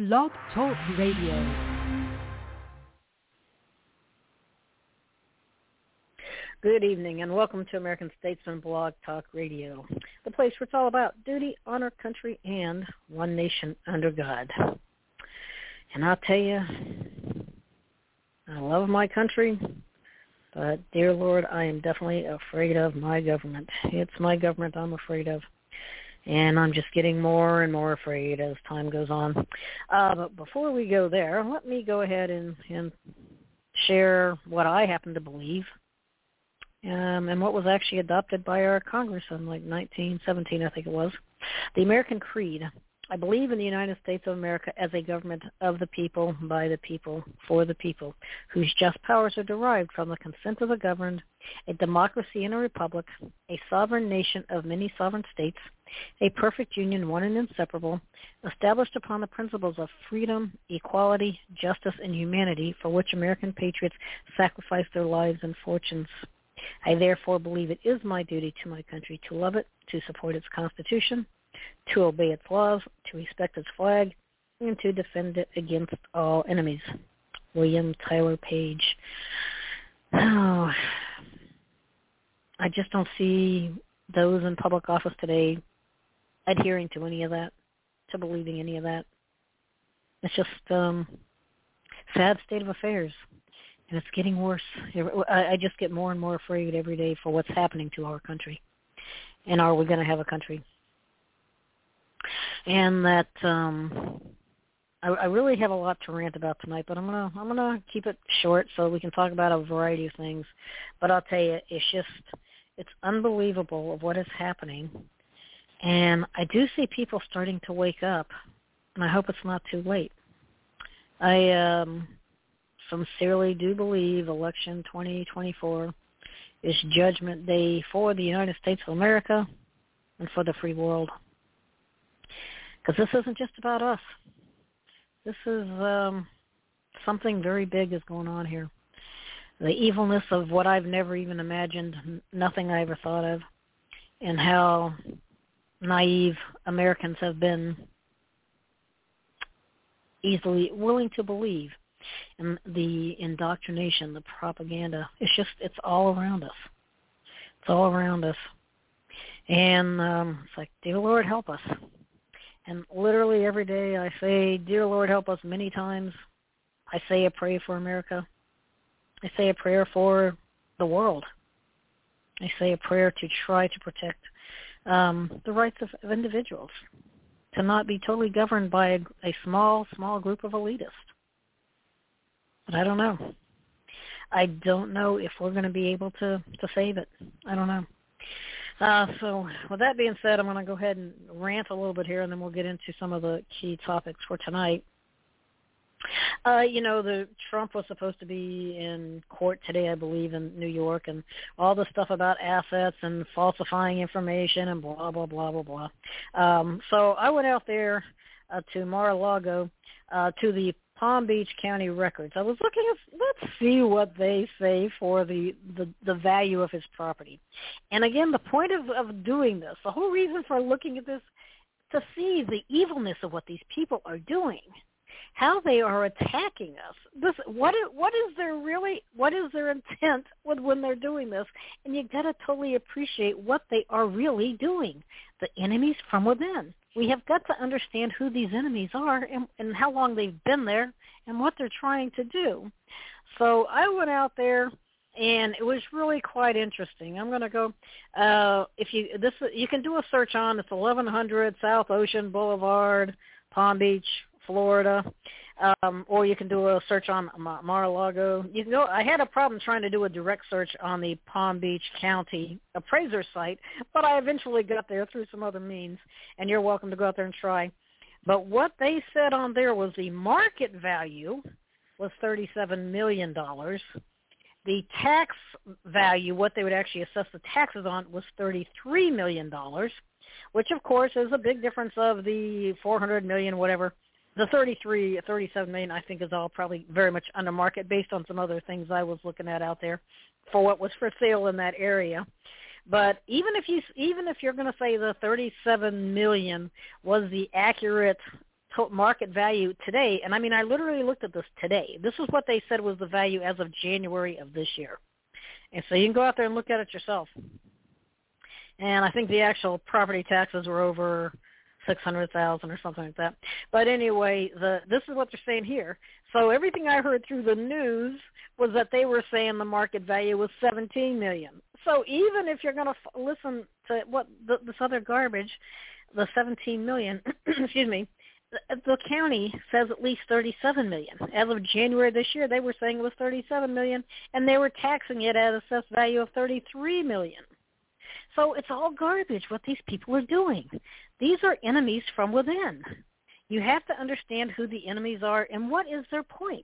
Blog Talk Radio. Good evening and welcome to American Statesman Blog Talk Radio, the place where it's all about duty, honor, country, and one nation under God. And I'll tell you, I love my country, but dear Lord, I am definitely afraid of my government. It's my government I'm afraid of. And I'm just getting more and more afraid as time goes on. But before we go there, let me go ahead and share what I happen to believe and what was actually adopted by our Congress in like 1917, I think it was. The American Creed. I believe in the United States of America as a government of the people, by the people, for the people, whose just powers are derived from the consent of the governed, a democracy and a republic, a sovereign nation of many sovereign states, a perfect union, one and inseparable, established upon the principles of freedom, equality, justice, and humanity, for which American patriots sacrificed their lives and fortunes. I therefore believe it is my duty to my country to love it, to support its Constitution, to obey its laws, to respect its flag, and to defend it against all enemies. William Tyler Page. Oh, I just don't see those in public office today adhering to any of that, to believing any of that. It's just sad state of affairs, and it's getting worse. I just get more and more afraid every day for what's happening to our country, and are we going to have a country? And that I really have a lot to rant about tonight, but I'm gonna keep it short so we can talk about a variety of things. But I'll tell you, it's unbelievable of what is happening, and I do see people starting to wake up, and I hope it's not too late. I sincerely do believe election 2024 is Judgment Day for the United States of America and for the free world. Because this isn't just about us. This is something very big is going on here. The evilness of what I've never even imagined, nothing I ever thought of, and how naive Americans have been easily willing to believe. And the indoctrination, the propaganda, it's all around us. It's all around us. And it's like, dear Lord, help us. And literally every day I say, dear Lord, help us many times. I say a prayer for America. I say a prayer for the world. I say a prayer to try to protect the rights of individuals, to not be totally governed by a small group of elitists. But I don't know. I don't know if we're going to be able to save it. I don't know. So with that being said, I'm going to go ahead and rant a little bit here, and then we'll get into some of the key topics for tonight. The Trump was supposed to be in court today, I believe, in New York, and all the stuff about assets and falsifying information and blah, blah, blah, blah, blah. So I went out there to Mar-a-Lago, to the Palm Beach County records. I was looking at, let's see what they say for the value of his property. And again, the point of doing this, the whole reason for looking at this, to see the evilness of what these people are doing, how they are attacking us. What is their intent when they're doing this? And you got to totally appreciate what they are really doing. The enemies from within. We have got to understand who these enemies are and how long they've been there and what they're trying to do. So I went out there, and it was really quite interesting. I'm going to go. You can do a search on. It's 1100 South Ocean Boulevard, Palm Beach, Florida, or you can do a search on Mar-a-Lago. You can go. I had a problem trying to do a direct search on the Palm Beach County appraiser site, but I eventually got there through some other means, and you're welcome to go out there and try. But what they said on there was the market value was $37 million. The tax value, what they would actually assess the taxes on, was $33 million, which, of course, is a big difference of the $400 million, whatever. The 37 million, I think, is all probably very much under market based on some other things I was looking at out there for what was for sale in that area. But even if you're going to say the 37 million was the accurate market value today, and I mean, I literally looked at this today. This is what they said was the value as of January of this year. And so you can go out there and look at it yourself. And I think the actual property taxes were over $600,000 or something like that. But anyway, this is what they're saying here. So everything I heard through the news was that they were saying the market value was $17 million. So even if you're going to listen to what this other garbage, the $17 million, excuse me, the county says at least $37 million. As of January this year, they were saying it was $37 million, and they were taxing it at assessed value of $33 million. So it's all garbage what these people are doing. These are enemies from within. You have to understand who the enemies are and what is their point.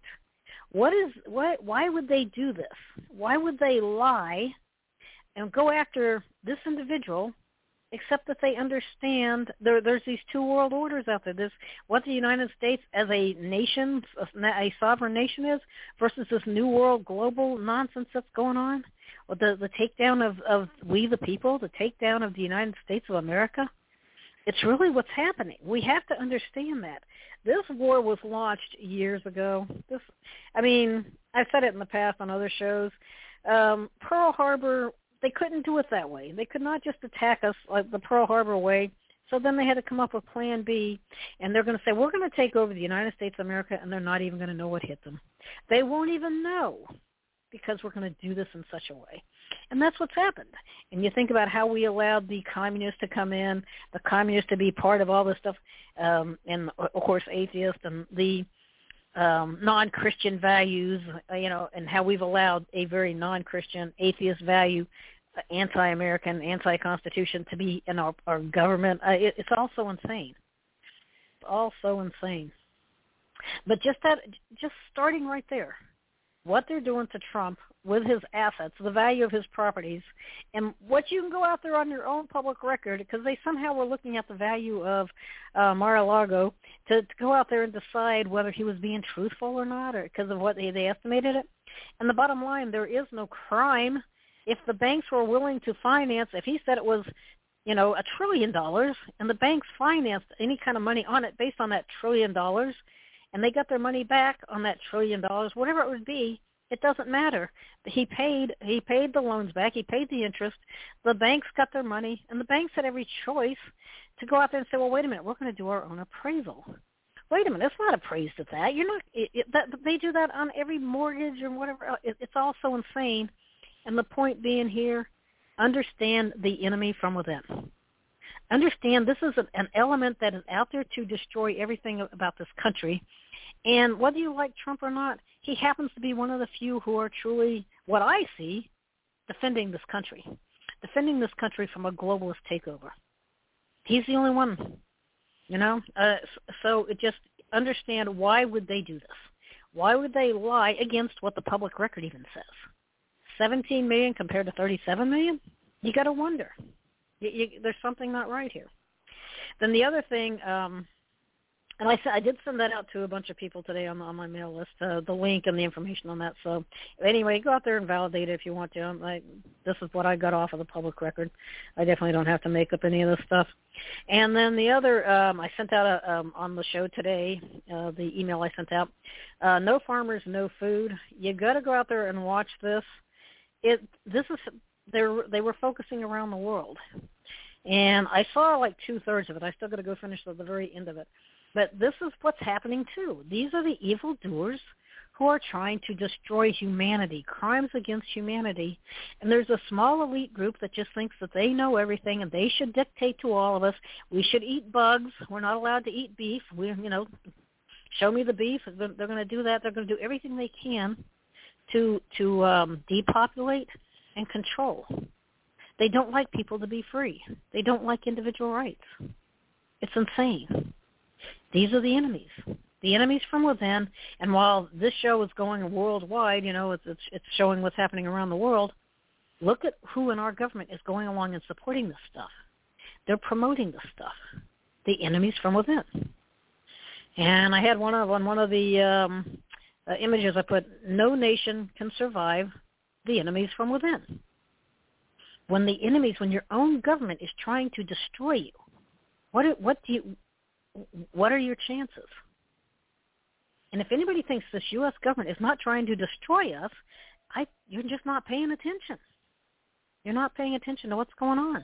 Why would they do this? Why would they lie and go after this individual, except that they understand there's these two world orders out there. There's what the United States as a nation, a sovereign nation is, versus this new world global nonsense that's going on. The takedown of we the people, the takedown of the United States of America. It's really what's happening. We have to understand that. This war was launched years ago. I've said it in the past on other shows. Pearl Harbor, they couldn't do it that way. They could not just attack us like the Pearl Harbor way. So then they had to come up with Plan B, and they're going to say, we're going to take over the United States of America, and they're not even going to know what hit them. They won't even know because we're going to do this in such a way. And that's what's happened. And you think about how we allowed the communists to come in, the communists to be part of all this stuff, and, of course, atheists and the non-Christian values, and how we've allowed a very non-Christian, atheist value, anti-American, anti-Constitution to be in our government. It's all so insane. It's all so insane. But just starting right there, what they're doing to Trump with his assets, the value of his properties, and what you can go out there on your own public record, because they somehow were looking at the value of Mar-a-Lago to go out there and decide whether he was being truthful or not, or because of what they estimated it. And the bottom line, there is no crime. If the banks were willing to finance, if he said it was, $1 trillion, and the banks financed any kind of money on it based on that $1 trillion, and they got their money back on that $1 trillion, whatever it would be, it doesn't matter. He paid the loans back. He paid the interest. The banks got their money, and the banks had every choice to go out there and say, well, wait a minute, we're going to do our own appraisal. Wait a minute, it's not appraised at that. You're not. They do that on every mortgage or whatever. It's all so insane. And the point being here, understand the enemy from within. Understand this is an element that is out there to destroy everything about this country. And whether you like Trump or not, he happens to be one of the few who are truly, what I see, defending this country from a globalist takeover. He's the only one, So just understand, why would they do this? Why would they lie against what the public record even says? 17 million compared to 37 million? You got to wonder. There's something not right here. Then the other thing, and I did send that out to a bunch of people today on my mail list, the link and the information on that. So anyway, go out there and validate it if you want to. This is what I got off of the public record. I definitely don't have to make up any of this stuff. And then the other, I sent out on the show today, the email I sent out, no farmers, no food. You got to go out there and watch this. They were focusing around the world, and I saw like 2/3 of it. I still got to go finish the very end of it. But this is what's happening too. These are the evildoers who are trying to destroy humanity, crimes against humanity. And there's a small elite group that just thinks that they know everything and they should dictate to all of us. We should eat bugs. We're not allowed to eat beef. Show me the beef. They're going to do that. They're going to do everything they can to depopulate and control. They don't like people to be free. They don't like individual rights. It's insane. These are the enemies from within. And while this show is going worldwide, it's showing what's happening around the world. Look at who in our government is going along and supporting this stuff. They're promoting this stuff. The enemies from within. And I had one of the images I put, no nation can survive the enemies from within. When your own government is trying to destroy you, what are your chances? And if anybody thinks this U.S. government is not trying to destroy us, you're just not paying attention. You're not paying attention to what's going on.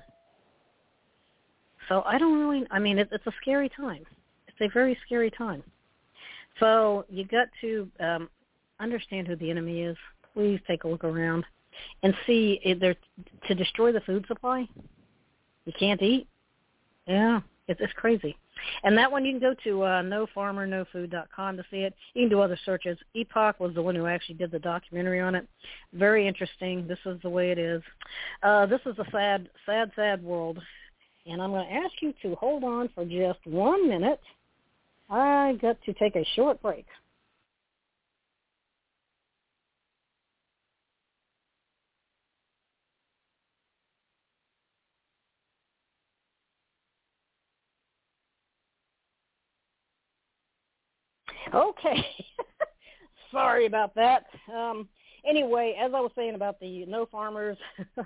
So it's a scary time. It's a very scary time. So you got to understand who the enemy is. Please take a look around and see if they're to destroy the food supply. You can't eat. Yeah, it's crazy. And that one you can go to nofarmernofood.com to see it. You can do other searches. Epoch was the one who actually did the documentary on it. Very interesting. This is the way it is. This is a sad, sad, sad world. And I'm going to ask you to hold on for just 1 minute. I got to take a short break. Okay. Sorry about that. Anyway, as I was saying about the no farmers,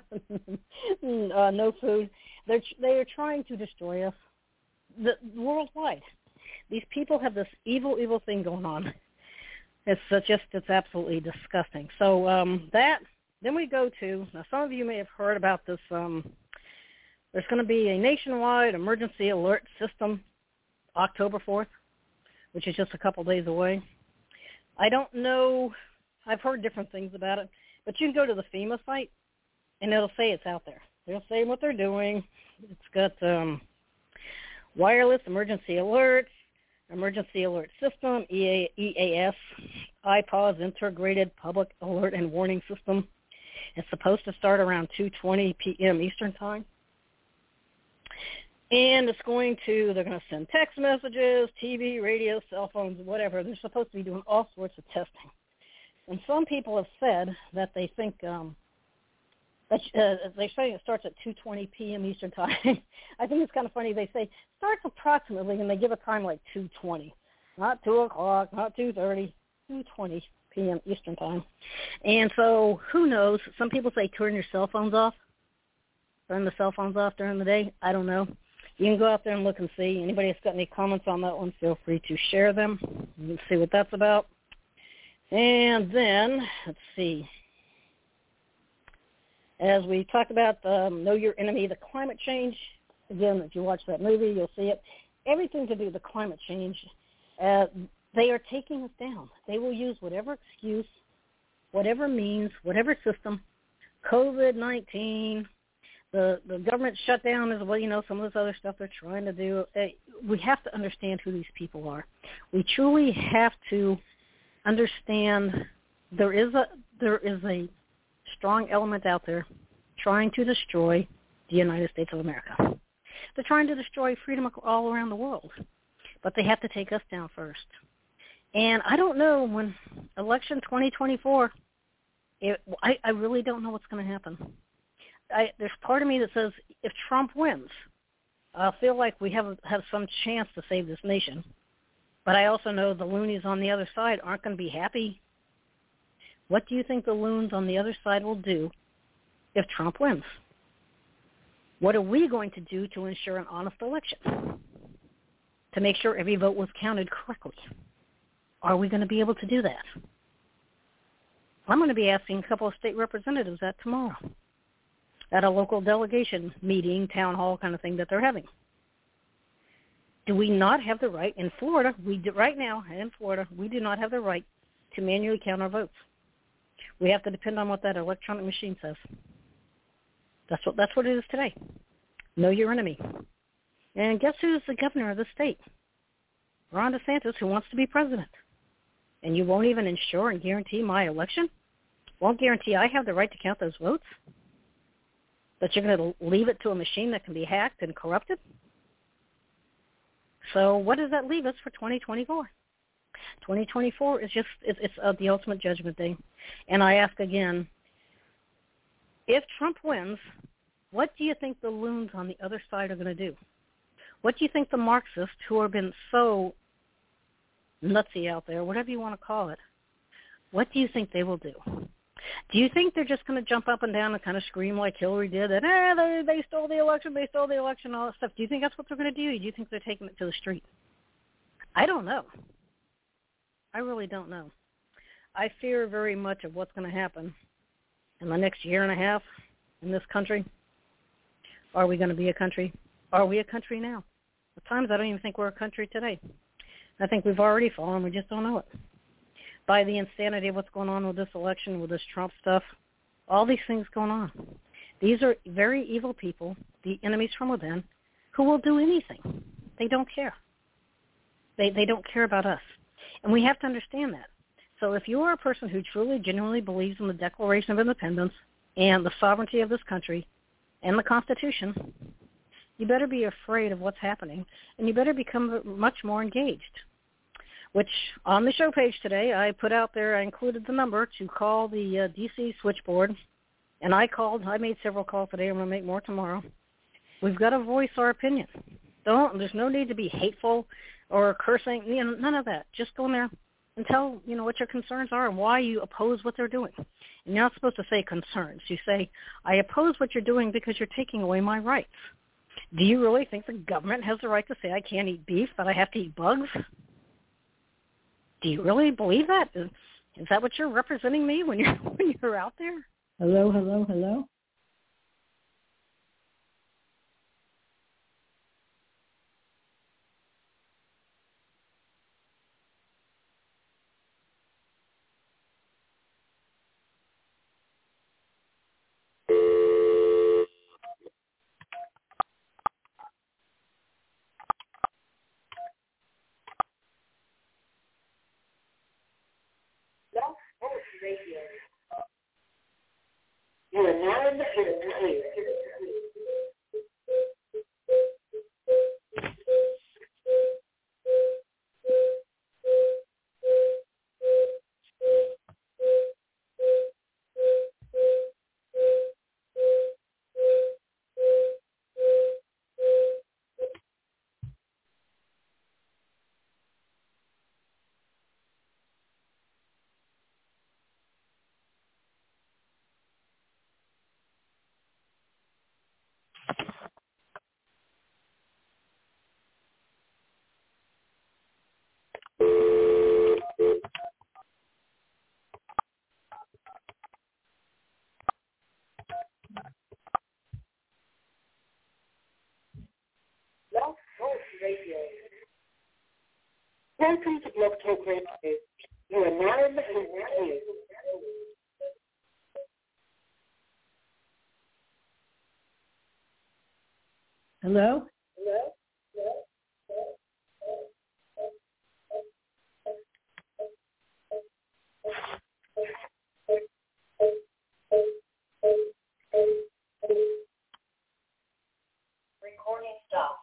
no food, they are trying to destroy us worldwide. These people have this evil, evil thing going on. It's absolutely disgusting. So then we go to, now some of you may have heard about this, there's going to be a nationwide emergency alert system October 4th, which is just a couple days away. I don't know, I've heard different things about it, but you can go to the FEMA site, and it'll say it's out there. They'll say what they're doing. It's got wireless emergency alerts, emergency alert system, EAS, IPAWS, integrated public alert and warning system. It's supposed to start around 2:20 p.m. Eastern time. And they're going to send text messages, TV, radio, cell phones, whatever. They're supposed to be doing all sorts of testing. And some people have said that they think they're saying it starts at 2:20 p.m. Eastern time. I think it's kind of funny. They say starts approximately, and they give a time like 2:20, not 2 o'clock, not 2:30, 2:20 p.m. Eastern time. And so who knows? Some people say turn your cell phones off. Turn the cell phones off during the day. I don't know. You can go out there and look and see. Anybody that's got any comments on that one, feel free to share them. You can see what that's about. And then, let's see. As we talked about Know Your Enemy, the climate change, again, if you watch that movie, you'll see it. Everything to do with the climate change, they are taking us down. They will use whatever excuse, whatever means, whatever system, COVID-19, the government shutdown as well, some of this other stuff they're trying to do. We have to understand who these people are. We truly have to understand there is a strong element out there trying to destroy the United States of America. They're trying to destroy freedom all around the world, but they have to take us down first. And I don't know, when election 2024, I really don't know what's going to happen. There's part of me that says if Trump wins, I feel like we have some chance to save this nation. But I also know the loonies on the other side aren't going to be happy. What do you think the loons on the other side will do if Trump wins? What are we going to do to ensure an honest election? To make sure every vote was counted correctly? Are we going to be able to do that? I'm going to be asking a couple of state representatives that tomorrow at a local delegation meeting, town hall kind of thing that they're having. Do we not have the right in Florida? Right now in Florida, we do not have the right to manually count our votes. We have to depend on what that electronic machine says. That's what it is today. Know your enemy. And guess who's the governor of the state? Ron DeSantis, who wants to be president. And you won't even ensure and guarantee my election? Won't guarantee I have the right to count those votes? But you're going to leave it to a machine that can be hacked and corrupted? So what does that leave us for 2024? 2024 is it's the ultimate judgment day. And I ask again, if Trump wins, what do you think the loons on the other side are going to do? What do you think the Marxists, who have been so nutsy out there, whatever you want to call it, what do you think they will do? Do you think they're just going to jump up and down and kind of scream like Hillary did that, they stole the election, all that stuff? Do you think that's what they're going to do? Or do you think they're taking it to the street? I don't know. I really don't know. I fear very much of what's going to happen in the next year and a half in this country. Are we going to be a country? Are we a country now? At times I don't even think we're a country today. I think we've already fallen. We just don't know it. By the insanity of what's going on with this election, with this Trump stuff, all these things going on. These are very evil people, the enemies from within, who will do anything. They don't care. They don't care about us. And we have to understand that. So if you are a person who truly, genuinely believes in the Declaration of Independence and the sovereignty of this country and the Constitution, you better be afraid of what's happening, and you better become much more engaged, which on the show page today I put out there, I included the number to call the D.C. switchboard, and I made several calls today. I'm going to make more tomorrow. We've got to voice our opinion. There's no need to be hateful or cursing, none of that. Just go in there and tell, what your concerns are and why you oppose what they're doing. And you're not supposed to say concerns. You say, I oppose what you're doing because you're taking away my rights. Do you really think the government has the right to say I can't eat beef, but I have to eat bugs? Do you really believe that? Is that what you're representing me when you're out there? Hello, hello, hello. You are now in the frequency. Blog Talk Radio. Welcome to Blog Talk Radio. You are now in the frequency. Hello? Recording stopped.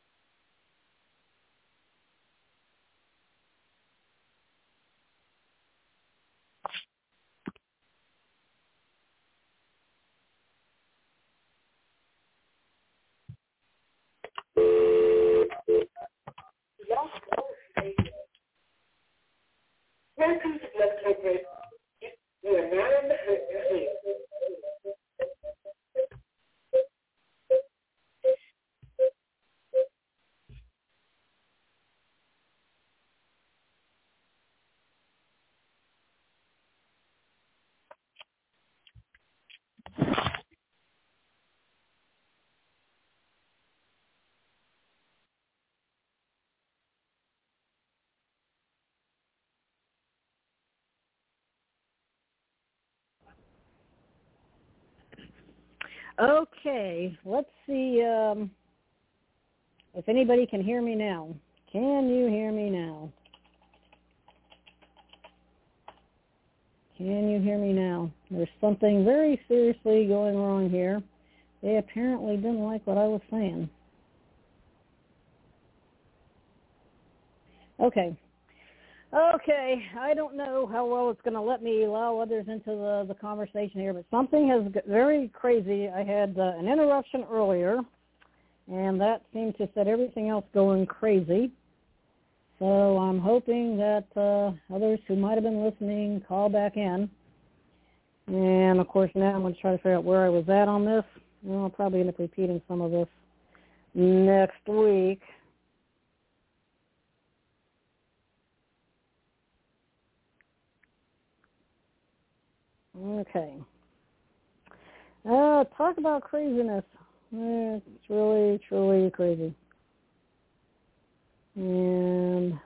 Blog Talk Radio. Welcome to Blog Talk Radio. You are now in the frequency. Okay, let's see if anybody can hear me now. Can you hear me now? Can you hear me now? There's something very seriously going wrong here. They apparently didn't like what I was saying. Okay, I don't know how well it's going to let me allow others into the conversation here, but something has got very crazy. I had an interruption earlier, and that seemed to set everything else going crazy. So I'm hoping that others who might have been listening call back in. And, of course, now I'm going to try to figure out where I was at on this. And I'll probably end up repeating some of this next week. Okay. Talk about craziness. It's really, truly crazy. And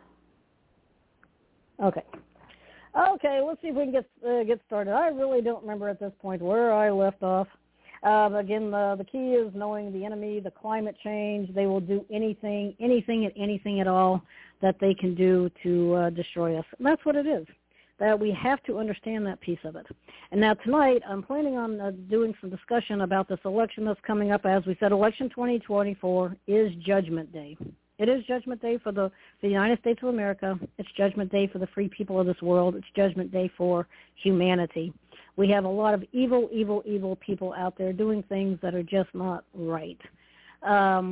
okay, let's see if we can get started. I really don't remember at this point where I left off. Again, the key is knowing the enemy, the climate change. They will do anything at all that they can do to destroy us. And that's what it is. That we have to understand that piece of it. And now tonight, I'm planning on doing some discussion about this election that's coming up. As we said, election 2024 is Judgment Day. It is Judgment Day for the United States of America. It's Judgment Day for the free people of this world. It's Judgment Day for humanity. We have a lot of evil people out there doing things that are just not right. I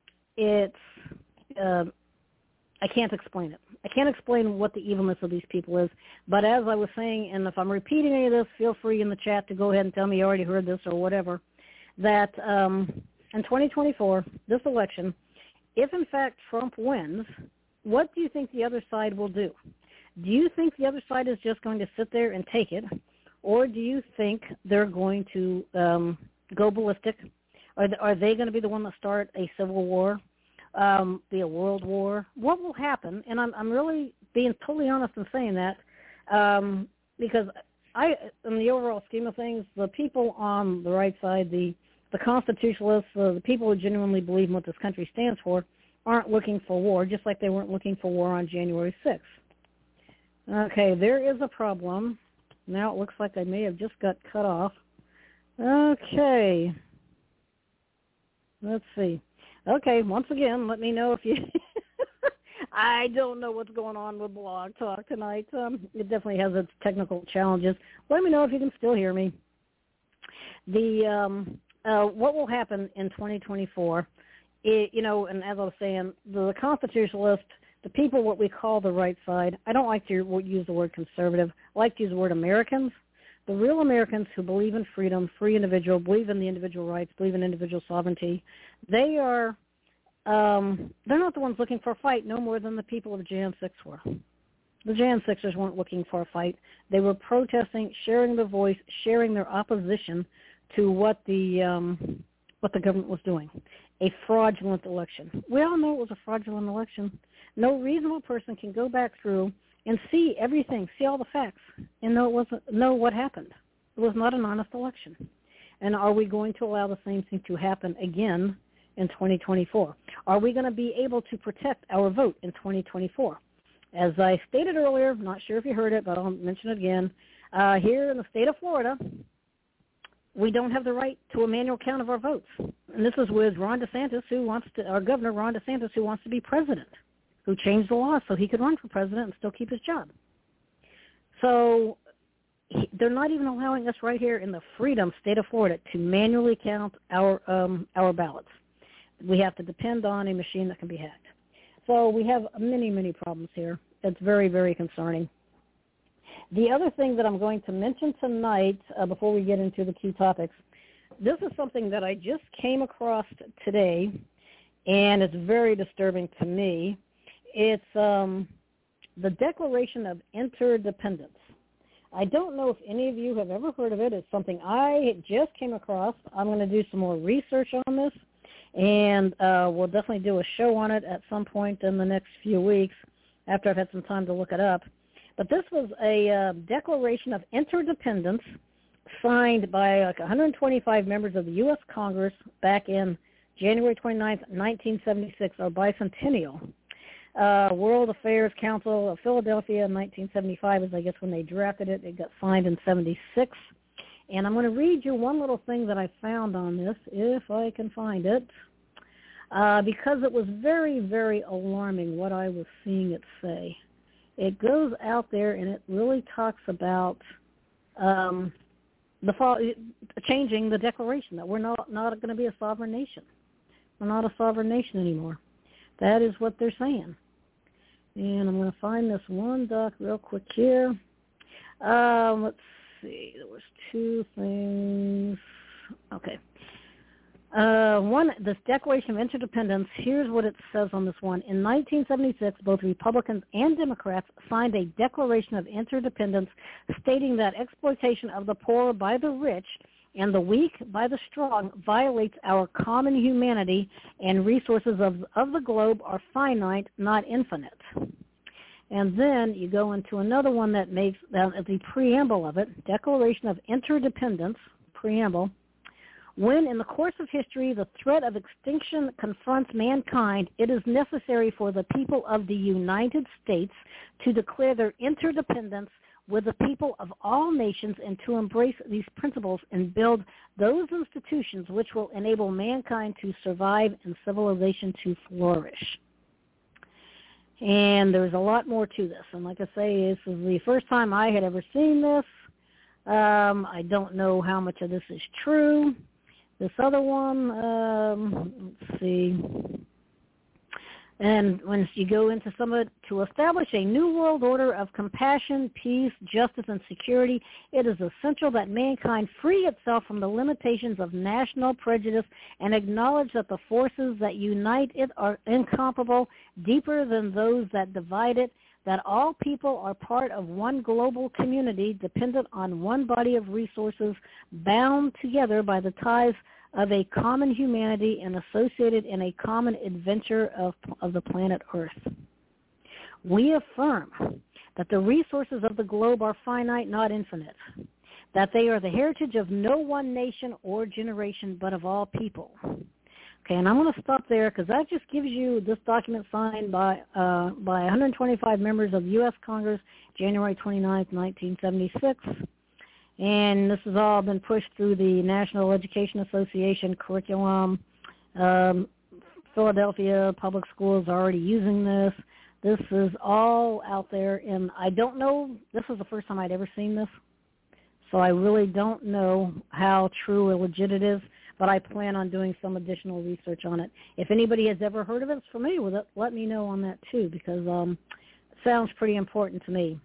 can't explain it. I can't explain what the evilness of these people is. But as I was saying, and if I'm repeating any of this, feel free in the chat to go ahead and tell me you already heard this or whatever, that in 2024, this election, if in fact Trump wins, what do you think the other side will do? Do you think the other side is just going to sit there and take it, or do you think they're going to go ballistic? Are they going to be the one that start a civil war? Be a world war? What will happen? And I'm really being totally honest in saying that because in the overall scheme of things, the people on the right side, the constitutionalists, the people who genuinely believe in what this country stands for, aren't looking for war, just like they weren't looking for war on January 6th. Okay, there is a problem. Now it looks like I may have just got cut off. Okay. Let's see. Okay, once again, let me know if you... I don't know what's going on with Blog Talk tonight. It definitely has its technical challenges. Let me know if you can still hear me. What will happen in 2024, and as I was saying, the constitutionalists, the people what we call the right side, I don't like to use the word conservative. I like to use the word Americans. The real Americans who believe in freedom, free individual, believe in the individual rights, believe in individual sovereignty, they are, they're not the ones looking for a fight no more than the people of Jan 6 were. The Jan 6ers weren't looking for a fight. They were protesting, sharing their voice, sharing their opposition to what the government was doing. A fraudulent election. We all know it was a fraudulent election. No reasonable person can go back through and see everything, see all the facts, and know what happened. It was not an honest election. And are we going to allow the same thing to happen again in 2024? Are we going to be able to protect our vote in 2024? As I stated earlier, I'm not sure if you heard it, but I'll mention it again. Here in the state of Florida, we don't have the right to a manual count of our votes. And this is with Ron DeSantis, our governor, Ron DeSantis, who wants to be president, who changed the law so he could run for president and still keep his job. So they're not even allowing us right here in the freedom state of Florida to manually count our ballots. We have to depend on a machine that can be hacked. So we have many problems here. It's very, very concerning. The other thing that I'm going to mention tonight, before we get into the key topics, this is something that I just came across today, and it's very disturbing to me. It's the Declaration of Interdependence. I don't know if any of you have ever heard of it. It's something I just came across. I'm going to do some more research on this, and we'll definitely do a show on it at some point in the next few weeks after I've had some time to look it up. But this was a Declaration of Interdependence signed by like 125 members of the U.S. Congress back in January 29th, 1976, our bicentennial. World Affairs Council of Philadelphia in 1975 is, I guess, when they drafted it. It got signed in 76. And I'm going to read you one little thing that I found on this, if I can find it, because it was very, very alarming what I was seeing it say. It goes out there and it really talks about changing the declaration, that we're not going to be a sovereign nation. We're not a sovereign nation anymore. That is what they're saying. And I'm going to find this one doc real quick here. Let's see. There was two things. Okay. This Declaration of Interdependence, here's what it says on this one. In 1976, both Republicans and Democrats signed a Declaration of Interdependence stating that exploitation of the poor by the rich and the weak by the strong violates our common humanity, and resources of the globe are finite, not infinite. And then you go into another one that makes the preamble of it, Declaration of Interdependence, preamble. When, in the course of history, the threat of extinction confronts mankind, it is necessary for the people of the United States to declare their interdependence with the people of all nations and to embrace these principles and build those institutions which will enable mankind to survive and civilization to flourish. And there's a lot more to this. And like I say, this is the first time I had ever seen this. I don't know how much of this is true. This other one, let's see. And once you go into some of it, to establish a new world order of compassion, peace, justice, and security, it is essential that mankind free itself from the limitations of national prejudice and acknowledge that the forces that unite it are incomparable, deeper than those that divide it, that all people are part of one global community dependent on one body of resources, bound together by the ties of a common humanity and associated in a common adventure of the planet Earth. We affirm that the resources of the globe are finite, not infinite, that they are the heritage of no one nation or generation, but of all people. Okay, and I'm going to stop there because that just gives you this document signed by 125 members of U.S. Congress, January 29, 1976. And this has all been pushed through the National Education Association curriculum. Philadelphia Public Schools are already using this. This is all out there, and I don't know, this is the first time I'd ever seen this, so I really don't know how true or legit it is, but I plan on doing some additional research on it. If anybody has ever heard of it, is familiar with it, let me know on that too, because it sounds pretty important to me.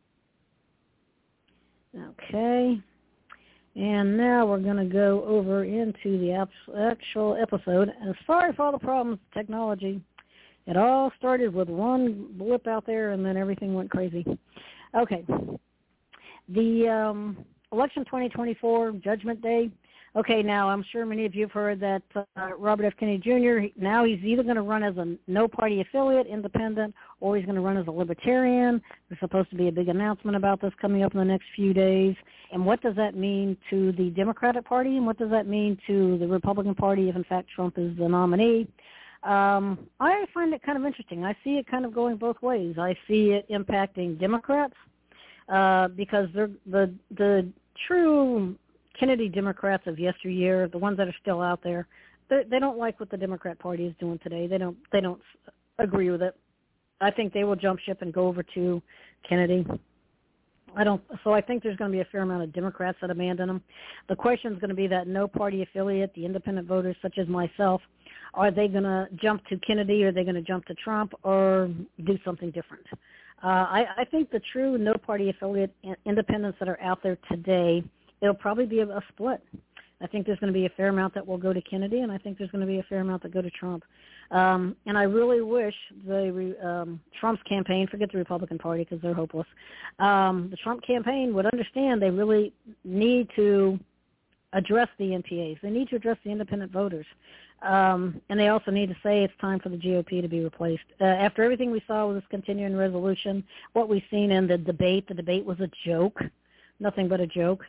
Okay, and now we're going to go over into the actual episode. And sorry for all the problems with technology. It all started with one blip out there, and then everything went crazy. Okay, the election 2024, Judgment Day. Okay, now I'm sure many of you have heard that Robert F. Kennedy Jr., now he's either going to run as a no-party affiliate, independent, or he's going to run as a libertarian. There's supposed to be a big announcement about this coming up in the next few days. And what does that mean to the Democratic Party, and what does that mean to the Republican Party if, in fact, Trump is the nominee? I find it kind of interesting. I see it kind of going both ways. I see it impacting Democrats because they're the true Kennedy Democrats of yesteryear, the ones that are still out there, they don't like what the Democrat Party is doing today. They don't agree with it. I think they will jump ship and go over to Kennedy. So I think there's going to be a fair amount of Democrats that abandon them. The question is going to be that no party affiliate, the independent voters such as myself, are they going to jump to Kennedy, or are they going to jump to Trump, or do something different? I think the true no party affiliate independents that are out there today, it'll probably be a split. I think there's going to be a fair amount that will go to Kennedy, and I think there's going to be a fair amount that go to Trump. And I really wish Trump's campaign, forget the Republican Party because they're hopeless, the Trump campaign would understand they really need to address the NPAs. They need to address the independent voters. And they also need to say it's time for the GOP to be replaced. After everything we saw with this continuing resolution, what we've seen in the debate was a joke, nothing but a joke.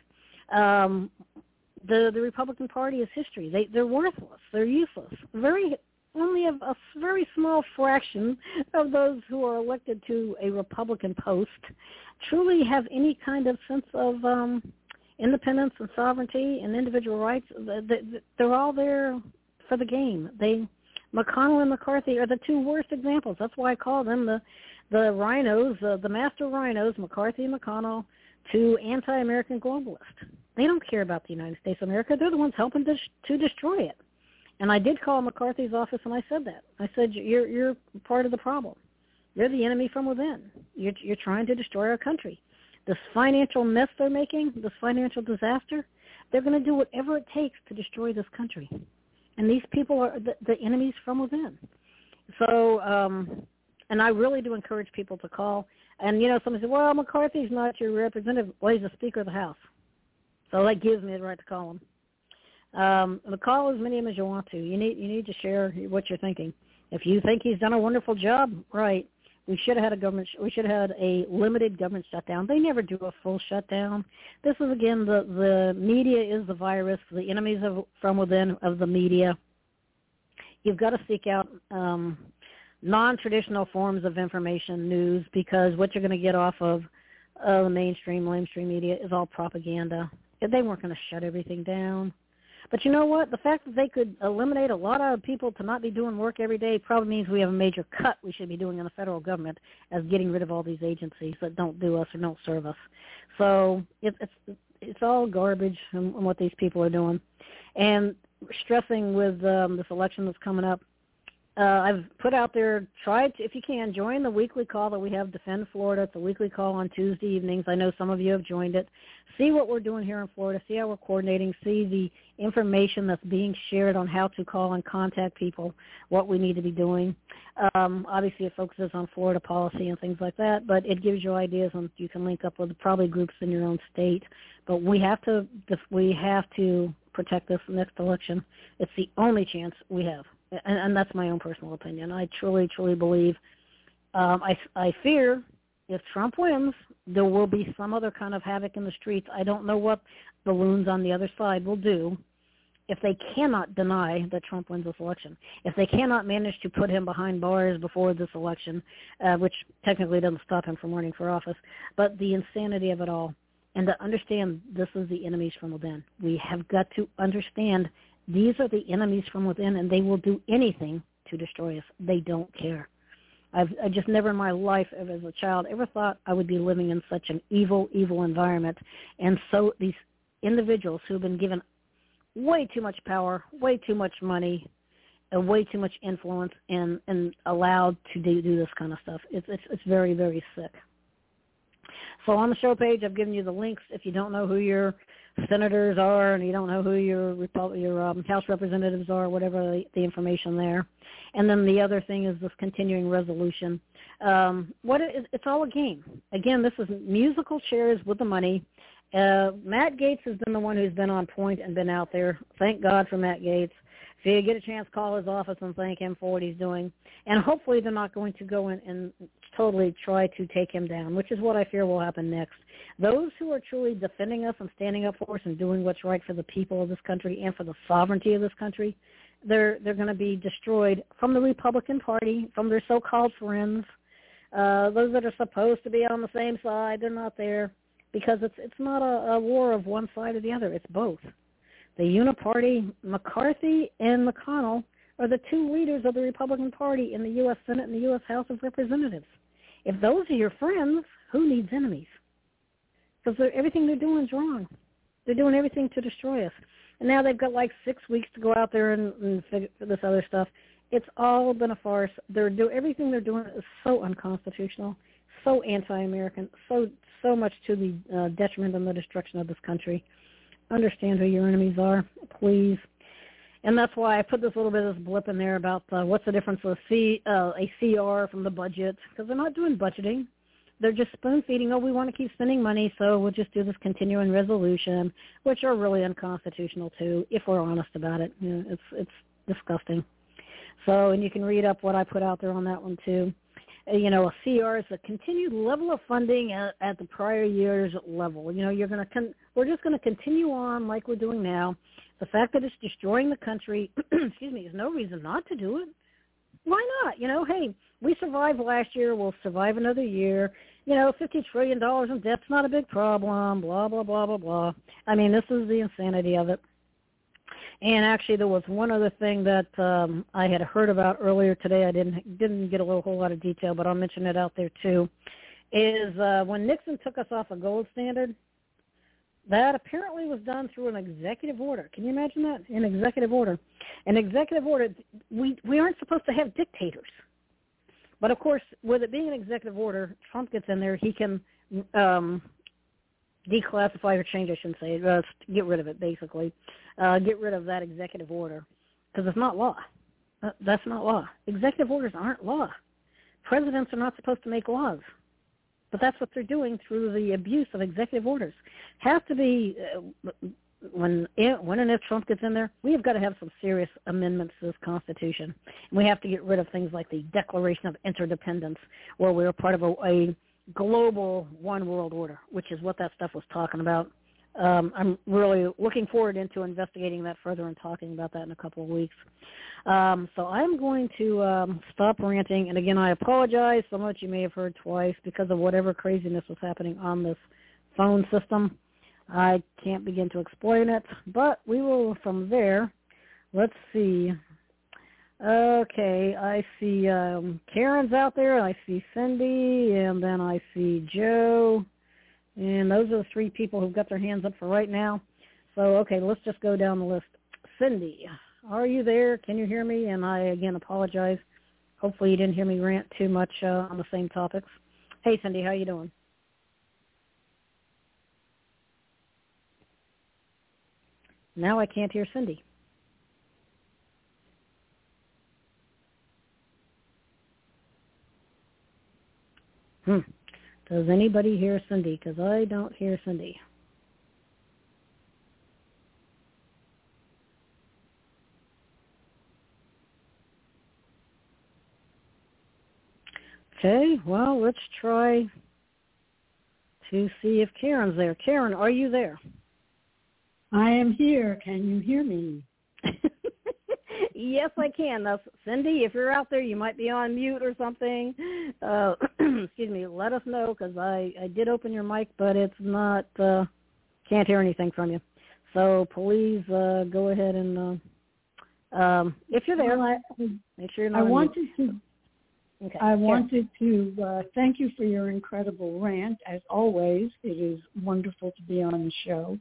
The Republican Party is history. They're worthless. They're useless. Only a very small fraction of those who are elected to a Republican post truly have any kind of sense of independence and sovereignty and individual rights. They're all there for the game. McConnell and McCarthy are the two worst examples. That's why I call them the rhinos, the master rhinos, McCarthy and McConnell, to anti-American globalists. They don't care about the United States of America. They're the ones helping to destroy it. And I did call McCarthy's office, and I said that. I said, you're part of the problem. You're the enemy from within. You're trying to destroy our country. This financial mess they're making, this financial disaster, they're going to do whatever it takes to destroy this country. And these people are the enemies from within. So, and I really do encourage people to call. And, somebody says, well, McCarthy's not your representative. Well, he's the Speaker of the House. So that gives me the right to call him. Call as many of them as you want to. You need to share what you're thinking. If you think he's done a wonderful job, right, we should have had a limited government shutdown. They never do a full shutdown. This is, again, the media is the virus, the enemies from within of the media. You've got to seek out non-traditional forms of information, news, because what you're going to get off of the mainstream media is all propaganda. They weren't going to shut everything down. But you know what? The fact that they could eliminate a lot of people to not be doing work every day probably means we have a major cut we should be doing in the federal government as getting rid of all these agencies that don't do us or don't serve us. So it's all garbage in what these people are doing. And stressing with this election that's coming up, I've put out there, if you can, join the weekly call that we have, Defend Florida. It's a weekly call on Tuesday evenings. I know some of you have joined it. See what we're doing here in Florida. See how we're coordinating. See the information that's being shared on how to call and contact people, what we need to be doing. Obviously, it focuses on Florida policy and things like that, but it gives you ideas on you can link up with probably groups in your own state. But we have to protect this next election. It's the only chance we have. And that's my own personal opinion. I truly, truly believe. I fear if Trump wins, there will be some other kind of havoc in the streets. I don't know what the loons on the other side will do if they cannot deny that Trump wins this election. If they cannot manage to put him behind bars before this election, which technically doesn't stop him from running for office, but the insanity of it all. And to understand this is the enemies from within. We have got to understand these are the enemies from within, and they will do anything to destroy us. They don't care. I just never in my life, as a child, ever thought I would be living in such an evil, evil environment. And so these individuals who have been given way too much power, way too much money, and way too much influence, and allowed to do this kind of stuff. It's very, very sick. So on the show page, I've given you the links. If you don't know who your senators are and you don't know who your House representatives are, whatever the information there. And then the other thing is this continuing resolution. It's all a game. Again, this is musical chairs with the money. Matt Gaetz has been the one who's been on point and been out there. Thank God for Matt Gaetz. If you get a chance, call his office and thank him for what he's doing. And hopefully they're not going to go in and totally try to take him down, which is what I fear will happen next. Those who are truly defending us and standing up for us and doing what's right for the people of this country and for the sovereignty of this country, they're going to be destroyed from the Republican Party, from their so-called friends. Those that are supposed to be on the same side, they're not there because it's not a war of one side or the other. It's both. The uniparty, McCarthy and McConnell, are the two leaders of the Republican Party in the U.S. Senate and the U.S. House of Representatives. If those are your friends, who needs enemies? Because everything they're doing is wrong. They're doing everything to destroy us. And now they've got like 6 weeks to go out there and figure this other stuff. It's all been a farce. Everything they're doing is so unconstitutional, so anti-American, so much to the detriment and the destruction of this country. Understand who your enemies are, please. And that's why I put this little bit of this blip in there about what's the difference with a CR from the budget, because they're not doing budgeting. They're just spoon-feeding, we want to keep spending money, so we'll just do this continuing resolution, which are really unconstitutional, too, if we're honest about it. It's disgusting. So, and you can read up what I put out there on that one, too. A CR is a continued level of funding at the prior year's level. We're just going to continue on like we're doing now. The fact that it's destroying the country, is no reason not to do it. Why not? Hey, we survived last year. We'll survive another year. $50 trillion in debt's not a big problem, blah, blah, blah, blah, blah. I mean, this is the insanity of it. And actually, there was one other thing that I had heard about earlier today. I didn't get a whole lot of detail, but I'll mention it out there too. Is when Nixon took us off a gold standard, that apparently was done through an executive order. Can you imagine that? An executive order. An executive order. We aren't supposed to have dictators, but of course, with it being an executive order, Trump gets in there. He can declassify or change, I shouldn't say, get rid of it, basically. Get rid of that executive order. because it's not law. That's not law. Executive orders aren't law. Presidents are not supposed to make laws. But that's what they're doing through the abuse of executive orders. Has to be, when and if Trump gets in there, we have got to have some serious amendments to this Constitution. And we have to get rid of things like the Declaration of Interdependence, where we're part of a global one world order, which is what that stuff was talking about. I'm really looking forward into investigating that further and talking about that in a couple of weeks. So I'm going to stop ranting. And again, I apologize. Some of it you may have heard twice because of whatever craziness was happening on this phone system. I can't begin to explain it, but we will from there. Let's see. Okay, I see Karen's out there. I see Cindy, and then I see Joe. And those are the three people who've got their hands up for right now. So, okay, let's just go down the list. Cindy, are you there? Can you hear me? And I, again, apologize. Hopefully you didn't hear me rant too much on the same topics. Hey, Cindy, how you doing? Now I can't hear Cindy. Does anybody hear Cindy? Because I don't hear Cindy. Okay, well, let's try to see if Karen's there. Karen, are you there? I am here. Can you hear me? Yes, I can. Now, Cindy, if you're out there, you might be on mute or something. Excuse me. Let us know because I did open your mic, but it's not, can't hear anything from you. So please go ahead and, if you're there, make sure you're not on mute. Okay. I wanted to thank you for your incredible rant. As always, it is wonderful to be on the show.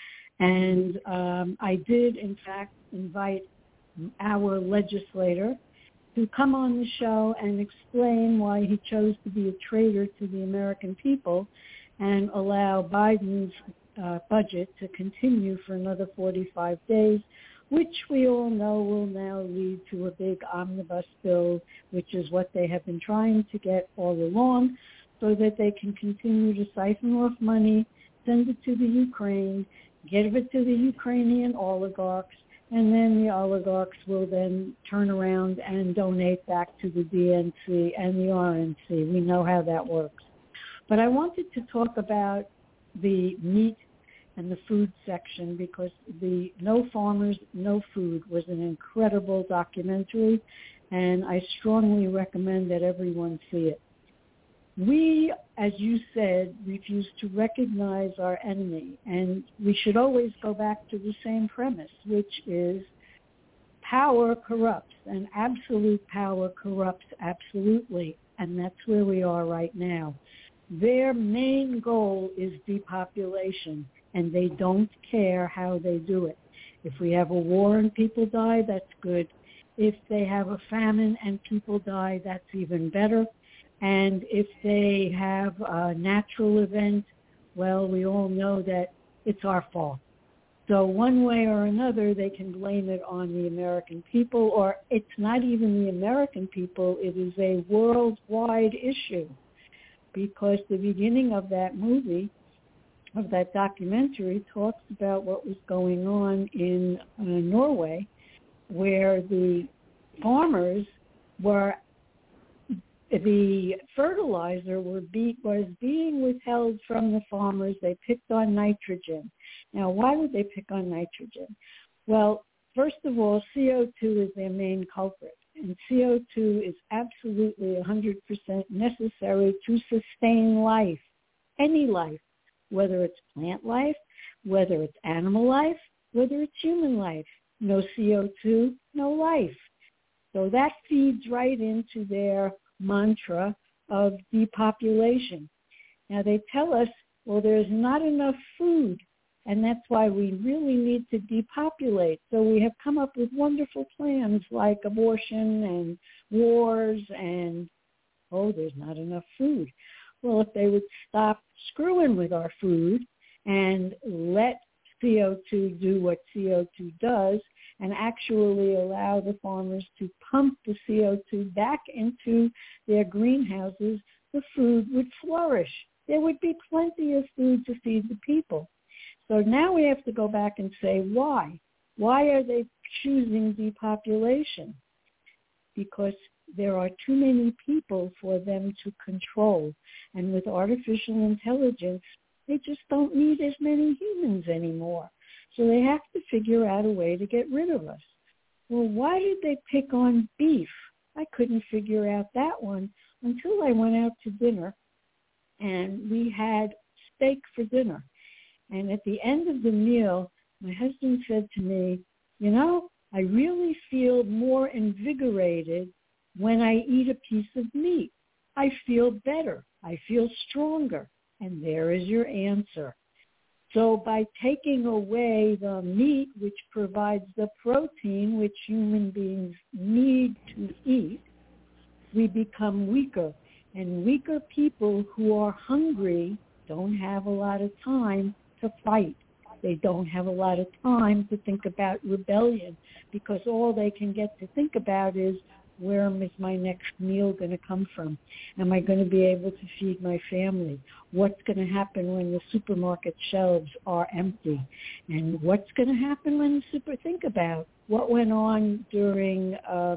And I did, in fact, invite our legislator to come on the show and explain why he chose to be a traitor to the American people and allow Biden's budget to continue for another 45 days, which we all know will now lead to a big omnibus bill, which is what they have been trying to get all along, so that they can continue to siphon off money, send it to the Ukraine, give it to the Ukrainian oligarchs, and then the oligarchs will then turn around and donate back to the DNC and the RNC. We know how that works. But I wanted to talk about the meat and the food section because the No Farmers, No Food was an incredible documentary, and I strongly recommend that everyone see it. We, as you said, refuse to recognize our enemy, and we should always go back to the same premise, which is power corrupts, and absolute power corrupts absolutely, and that's where we are right now. Their main goal is depopulation, and they don't care how they do it. If we have a war and people die, that's good. If they have a famine and people die, that's even better. And if they have a natural event, well, we all know that it's our fault. So one way or another, they can blame it on the American people, or it's not even the American people. It is a worldwide issue, because the beginning of that movie, of that documentary, talks about what was going on in Norway, where the farmers were, the fertilizer was being withheld from the farmers. They picked on nitrogen. Now, why would they pick on nitrogen? Well, first of all, CO2 is their main culprit, and CO2 is absolutely 100% necessary to sustain life, any life, whether it's plant life, whether it's animal life, whether it's human life. No CO2, no life. So that feeds right into their mantra of depopulation. Now they tell us, well, there's not enough food, and that's why we really need to depopulate. So we have come up with wonderful plans like abortion and wars and, there's not enough food. Well, if they would stop screwing with our food and let CO2 do what CO2 does, and actually allow the farmers to pump the CO2 back into their greenhouses, the food would flourish. There would be plenty of food to feed the people. So now we have to go back and say, why? Why are they choosing depopulation? Because there are too many people for them to control. And with artificial intelligence, they just don't need as many humans anymore. So they have to figure out a way to get rid of us. Well, why did they pick on beef? I couldn't figure out that one until I went out to dinner, and we had steak for dinner. And at the end of the meal, my husband said to me, you know, I really feel more invigorated when I eat a piece of meat. I feel better. I feel stronger. And there is your answer. So by taking away the meat, which provides the protein which human beings need to eat, we become weaker. And weaker people who are hungry don't have a lot of time to fight. They don't have a lot of time to think about rebellion, because all they can get to think about is, where is my next meal going to come from? Am I going to be able to feed my family? What's going to happen when the supermarket shelves are empty? And what's going to happen when think about what went on during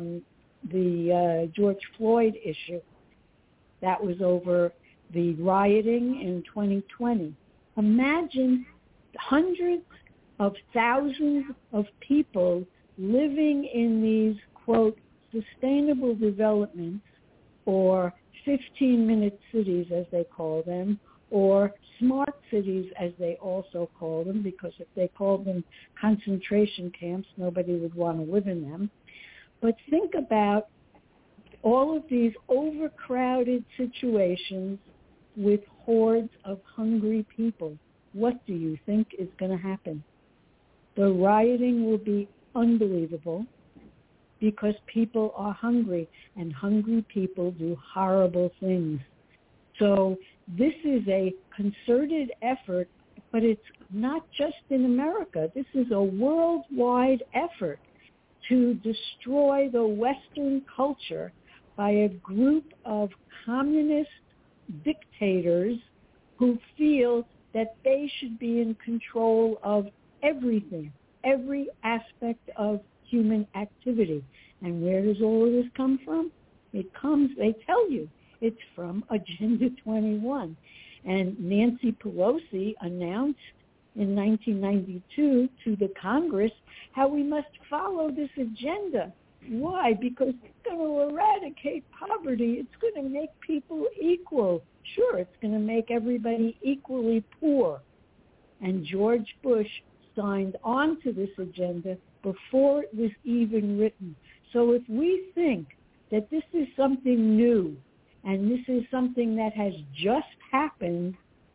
the George Floyd issue. That was over the rioting in 2020. Imagine hundreds of thousands of people living in these, quote, sustainable developments, or 15-minute cities as they call them, or smart cities as they also call them, because if they called them concentration camps, nobody would want to live in them. But think about all of these overcrowded situations with hordes of hungry people. What do you think is going to happen? The rioting will be unbelievable, because people are hungry, and hungry people do horrible things. So this is a concerted effort, but it's not just in America. This is a worldwide effort to destroy the Western culture by a group of communist dictators who feel that they should be in control of everything, every aspect of human activity. And where does all of this come from? It comes, they tell you, it's from Agenda 21. And Nancy Pelosi announced in 1992 to the Congress how we must follow this agenda. Why? Because it's going to eradicate poverty. It's going to make people equal. Sure, it's going to make everybody equally poor. And George Bush signed on to this agenda before it was even written. So if we think that this is something new and this is something that has just happened,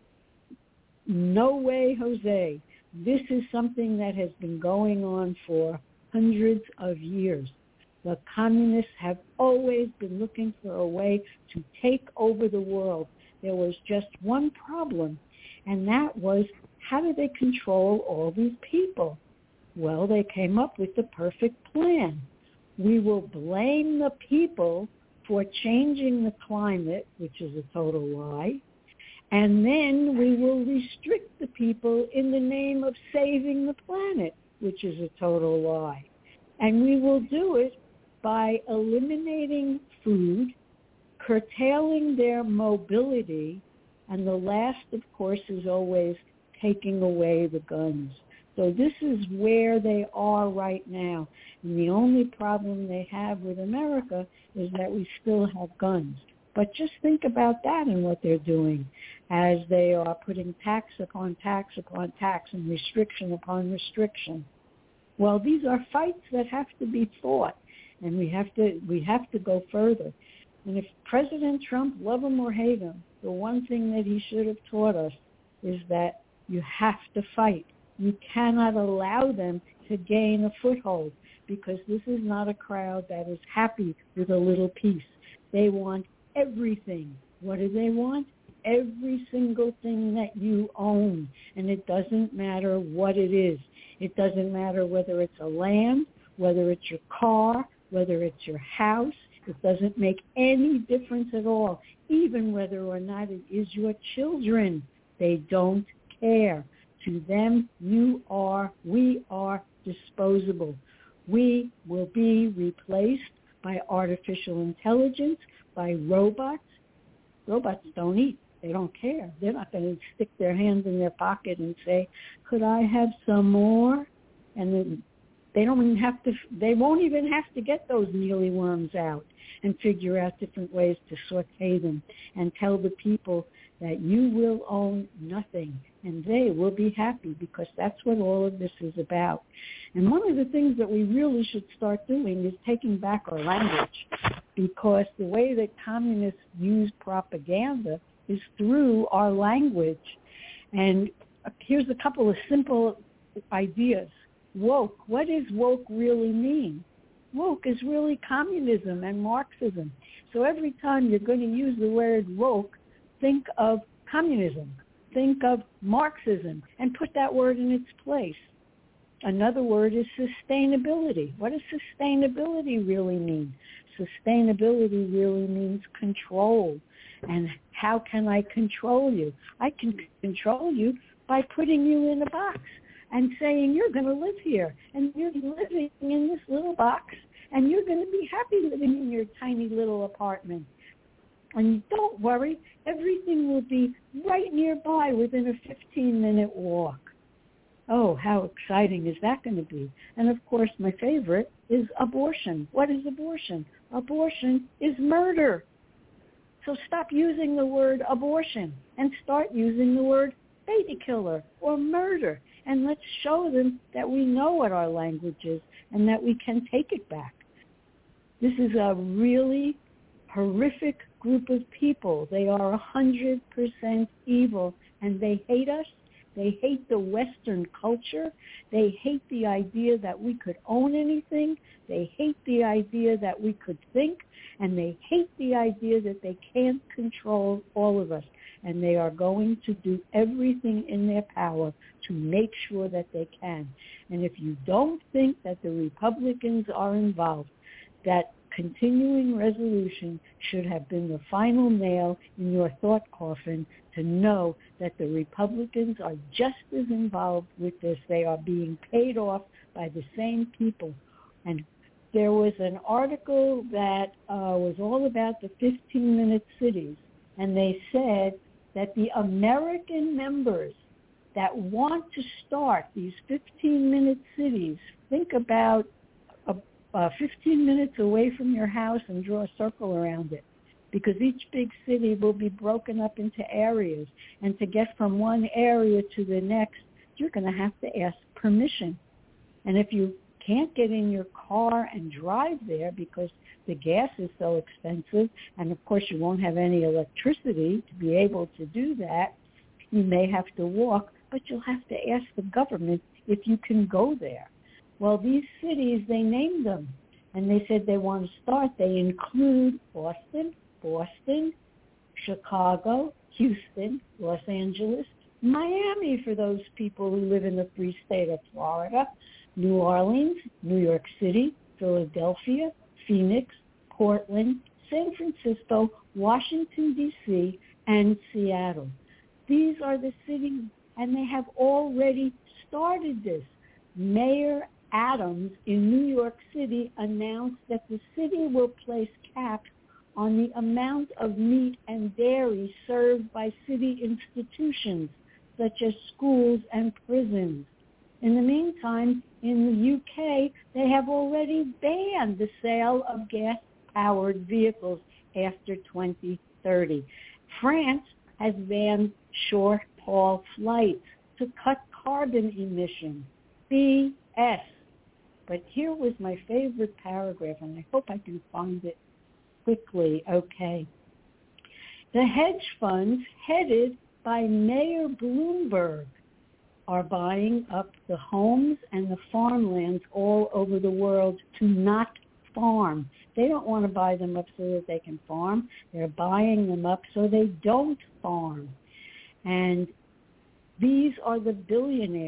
no way, Jose. This is something that has been going on for hundreds of years. The communists have always been looking for a way to take over the world. There was just one problem, and that was, how do they control all these people? Well, they came up with the perfect plan. We will blame the people for changing the climate, which is a total lie, and then we will restrict the people in the name of saving the planet, which is a total lie. And we will do it by eliminating food, curtailing their mobility, and the last, of course, is always taking away the guns. So this is where they are right now. And the only problem they have with America is that we still have guns. But just think about that and what they're doing as they are putting tax upon tax upon tax and restriction upon restriction. Well, these are fights that have to be fought, and we have to go further. And if President Trump, love him or hate him, the one thing that he should have taught us is that you have to fight. You cannot allow them to gain a foothold, because this is not a crowd that is happy with a little piece. They want everything. What do they want? Every single thing that you own, and it doesn't matter what it is. It doesn't matter whether it's a land, whether it's your car, whether it's your house. It doesn't make any difference at all, even whether or not it is your children. They don't care. To them, we are disposable. We will be replaced by artificial intelligence, by robots. Robots don't eat. They don't care. They're not going to stick their hands in their pocket and say, could I have some more? And then they won't even have to get those mealy worms out and figure out different ways to saute them and tell the people that you will own nothing, and they will be happy, because that's what all of this is about. And one of the things that we really should start doing is taking back our language, because the way that communists use propaganda is through our language. And here's a couple of simple ideas. Woke. What does woke really mean? Woke is really communism and Marxism. So every time you're going to use the word woke, think of communism, think of Marxism, and put that word in its place. Another word is sustainability. What does sustainability really mean? Sustainability really means control. And how can I control you? I can control you by putting you in a box and saying you're going to live here, and you're living in this little box, and you're going to be happy living in your tiny little apartment. And don't worry, everything will be right nearby within a 15-minute walk. Oh, how exciting is that going to be? And, of course, my favorite is abortion. What is abortion? Abortion is murder. So stop using the word abortion and start using the word baby killer or murder. And let's show them that we know what our language is and that we can take it back. This is a really horrific group of people. They are 100% evil, and they hate us. They hate the Western culture. They hate the idea that we could own anything. They hate the idea that we could think, and they hate the idea that they can't control all of us. And they are going to do everything in their power to make sure that they can. And if you don't think that the Republicans are involved, that continuing resolution should have been the final nail in your thought coffin to know that the Republicans are just as involved with this. They are being paid off by the same people. And there was an article that was all about the 15-minute cities, and they said that the American members that want to start these 15-minute cities, think about 15 minutes away from your house and draw a circle around it, because each big city will be broken up into areas. And to get from one area to the next, you're going to have to ask permission. And if you can't get in your car and drive there because the gas is so expensive, and of course you won't have any electricity to be able to do that, you may have to walk, but you'll have to ask the government if you can go there. Well, these cities, they named them, and they said they want to start. They include Boston, Chicago, Houston, Los Angeles, Miami for those people who live in the free state of Florida, New Orleans, New York City, Philadelphia, Phoenix, Portland, San Francisco, Washington, D.C., and Seattle. These are the cities, and they have already started this. Mayor Adams in New York City announced that the city will place caps on the amount of meat and dairy served by city institutions, such as schools and prisons. In the meantime, in the UK, they have already banned the sale of gas-powered vehicles after 2030. France has banned short-haul flights to cut carbon emissions. BS. But here was my favorite paragraph, and I hope I can find it quickly. Okay. The hedge funds headed by Mayor Bloomberg are buying up the homes and the farmlands all over the world to not farm. They don't want to buy them up so that they can farm. They're buying them up so they don't farm. And these are the billionaires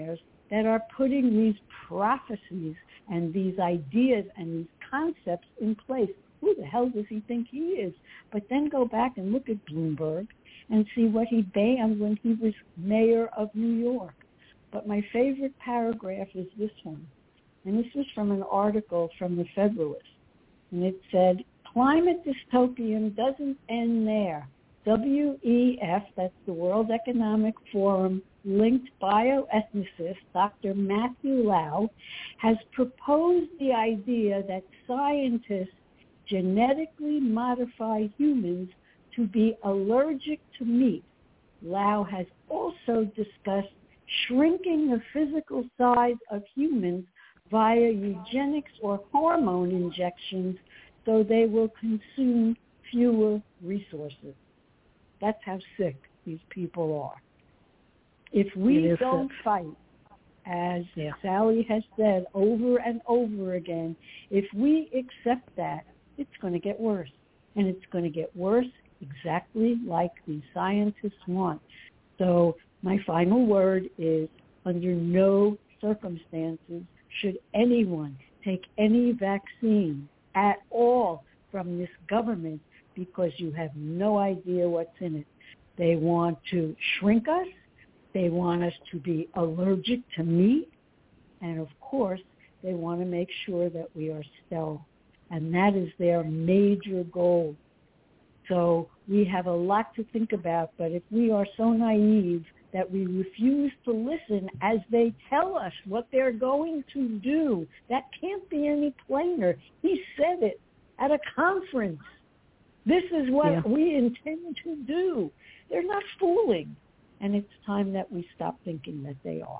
that are putting these prophecies and these ideas and these concepts in place. Who the hell does he think he is? But then go back and look at Bloomberg and see what he banned when he was mayor of New York. But my favorite paragraph is this one. And this was from an article from the Federalist. And it said, climate dystopian doesn't end there. WEF, that's the World Economic Forum, linked bioethicist Dr. Matthew Lau, has proposed the idea that scientists genetically modify humans to be allergic to meat. Lau has also discussed shrinking the physical size of humans via eugenics or hormone injections so they will consume fewer resources. That's how sick these people are. If we don't fight, as Sally has said over and over again, if we accept that, it's going to get worse. And it's going to get worse exactly like the scientists want. So my final word is, under no circumstances should anyone take any vaccine at all from this government, because you have no idea what's in it. They want to shrink us. They want us to be allergic to meat. And, of course, they want to make sure that we are sterile. And that is their major goal. So we have a lot to think about, but if we are so naive that we refuse to listen as they tell us what they're going to do, that can't be any plainer. He said it at a conference. This is what we intend to do. They're not fooling. And it's time that we stop thinking that they are.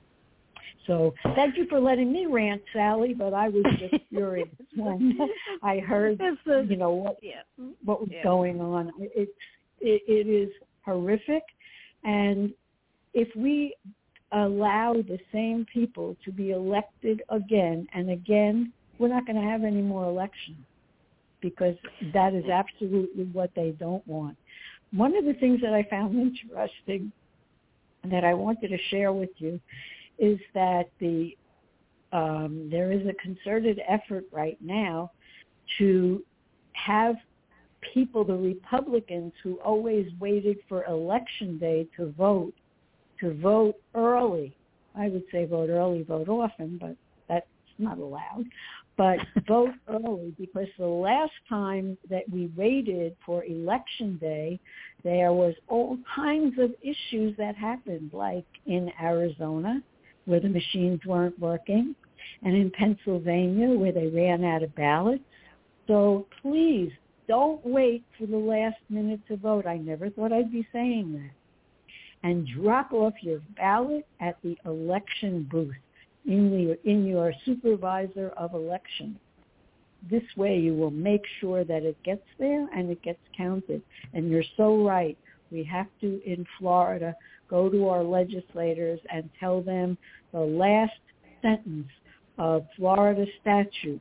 So thank you for letting me rant, Sally, but I was just furious when I heard, what was going on. It is horrific. And if we allow the same people to be elected again and again, we're not going to have any more elections, because that is absolutely what they don't want. One of the things that I found interesting and that I wanted to share with you is that there is a concerted effort right now to have people, the Republicans who always waited for Election Day to vote early. I would say vote early, vote often, but that's not allowed. But vote early, because the last time that we waited for Election Day, there was all kinds of issues that happened, like in Arizona, where the machines weren't working, and in Pennsylvania, where they ran out of ballots. So please, don't wait for the last minute to vote. I never thought I'd be saying that. And drop off your ballot at the election booth in your supervisor of election. This way you will make sure that it gets there and it gets counted. And you're so right. We have to, in Florida, go to our legislators and tell them the last sentence of Florida statute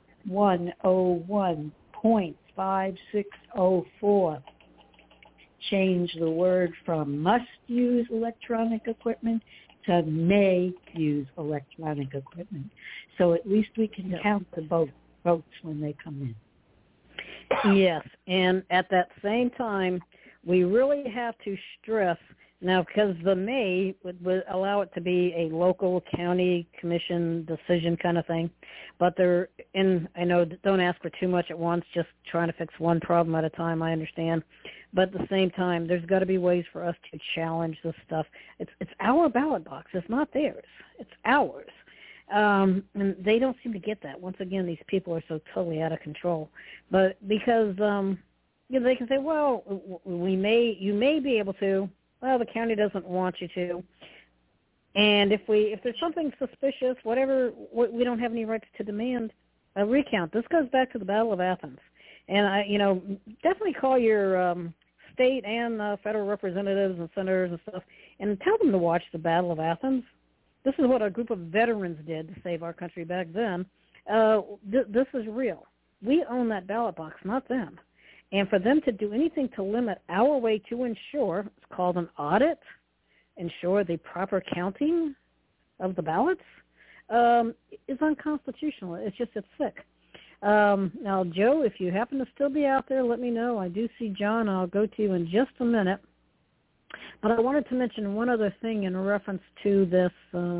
101.5604. Change the word from must use electronic equipment to may use electronic equipment. So at least we can count the votes when they come in. Yes, and at that same time, we really have to stress now, because the may would allow it to be a local county commission decision kind of thing, but I know, don't ask for too much at once, just trying to fix one problem at a time, I understand. But at the same time, there's got to be ways for us to challenge this stuff. It's our ballot box. It's not theirs. It's ours. And they don't seem to get that. Once again, these people are so totally out of control. But because they can say, well, you may be able to. Well, the county doesn't want you to. And if there's something suspicious, whatever, we don't have any rights to demand a recount. This goes back to the Battle of Athens. And definitely call your state and federal representatives and senators and stuff, and tell them to watch the Battle of Athens. This is what a group of veterans did to save our country back then. This is real. We own that ballot box, not them. And for them to do anything to limit our way to ensure, it's called an audit, ensure the proper counting of the ballots is unconstitutional. It's sick. Now, Joe, if you happen to still be out there, let me know. I do see John. I'll go to you in just a minute. But I wanted to mention one other thing in reference to this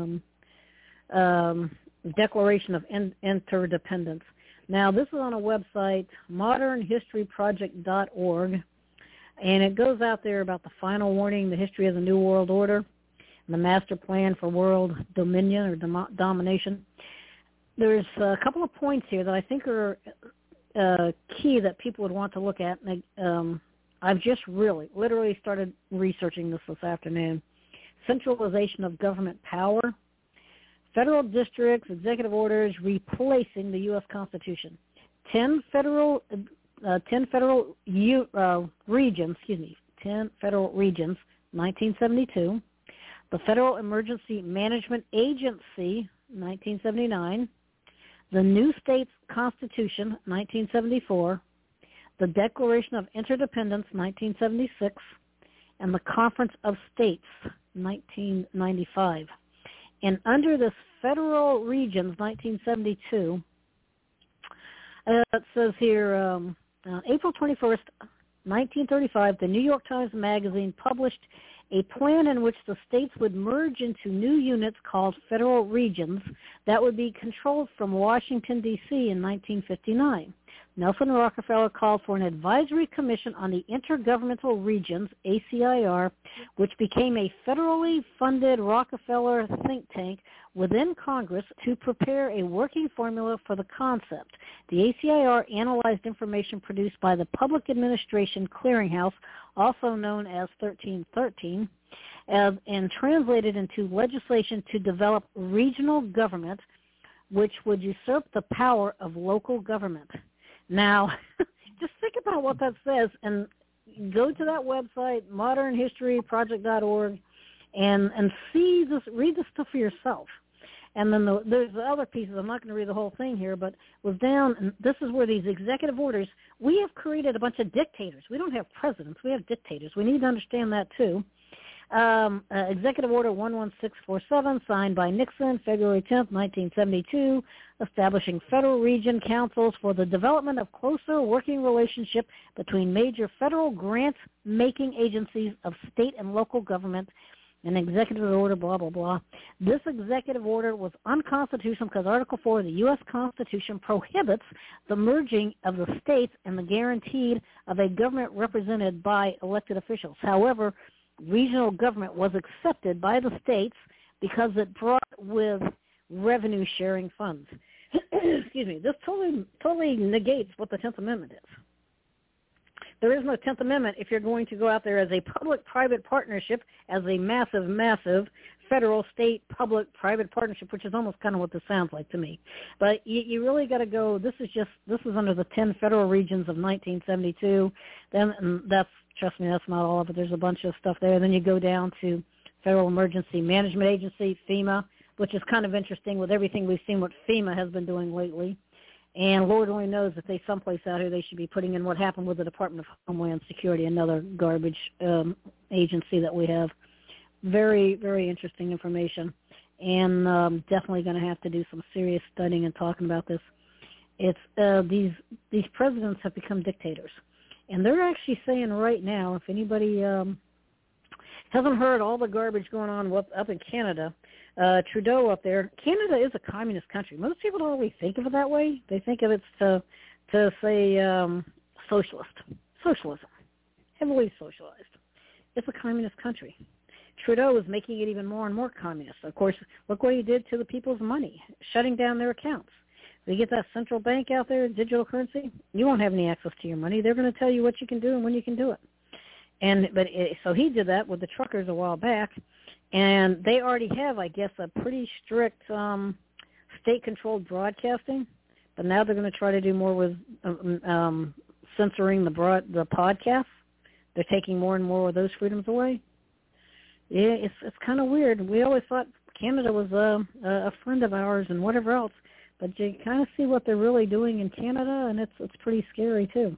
Declaration of Interdependence. Now, this is on a website, modernhistoryproject.org, and it goes out there about the final warning, the history of the New World Order, and the master plan for world dominion or domination. There's a couple of points here that I think are key that people would want to look at. I've just literally started researching this afternoon. Centralization of government power, federal districts, executive orders replacing the U.S. Constitution, 10 federal regions, 1972, the Federal Emergency Management Agency, 1979, the New States Constitution, 1974, the Declaration of Interdependence, 1976, and the Conference of States, 1995. And under this federal regions, 1972, it says here, April 21st, 1935, the New York Times Magazine published a plan in which the states would merge into new units called federal regions that would be controlled from Washington, D.C. in 1959. Nelson Rockefeller called for an advisory commission on the Intergovernmental Regions, ACIR, which became a federally funded Rockefeller think tank within Congress to prepare a working formula for the concept. The ACIR analyzed information produced by the Public Administration Clearinghouse, also known as 1313, and translated into legislation to develop regional government, which would usurp the power of local government. Now, just think about what that says and go to that website, modernhistoryproject.org, and see this, read this stuff for yourself. And then there's the other pieces. I'm not going to read the whole thing here, but was down, and this is where these executive orders, we have created a bunch of dictators. We don't have presidents. We have dictators. We need to understand that, too. Executive Order 11647, signed by Nixon, February 10th, 1972, establishing federal region councils for the development of closer working relationship between major federal grant-making agencies of state and local government, an executive order, blah, blah, blah. This executive order was unconstitutional because Article 4 of the U.S. Constitution prohibits the merging of the states and the guaranteed of a government represented by elected officials. However, regional government was accepted by the states because it brought with revenue-sharing funds. Excuse me. This totally negates what the 10th Amendment is. There is no 10th Amendment if you're going to go out there as a public-private partnership, as a massive, massive federal, state, public-private partnership, which is almost kind of what this sounds like to me. But you really got to go, this is under the 10 federal regions of 1972. Then that's, trust me, that's not all of it. There's a bunch of stuff there. Then you go down to Federal Emergency Management Agency, FEMA, which is kind of interesting with everything we've seen what FEMA has been doing lately. And Lord only knows if they someplace out here they should be putting in what happened with the Department of Homeland Security, another garbage agency that we have. Very, very interesting information. And definitely going to have to do some serious studying and talking about this. It's these presidents have become dictators. And they're actually saying right now, if anybody hasn't heard all the garbage going on up in Canada, Trudeau up there, Canada is a communist country. Most people don't really think of it that way. They think of it to say socialism, heavily socialized. It's a communist country. Trudeau is making it even more and more communist. Of course, look what he did to the people's money, shutting down their accounts. If you get that central bank out there, digital currency, you won't have any access to your money. They're going to tell you what you can do and when you can do it. So he did that with the truckers a while back, and they already have, I guess, a pretty strict state-controlled broadcasting. But now they're going to try to do more with censoring the podcasts. They're taking more and more of those freedoms away. Yeah, it's kind of weird. We always thought Canada was a friend of ours and whatever else. But you kind of see what they're really doing in Canada, and it's pretty scary, too.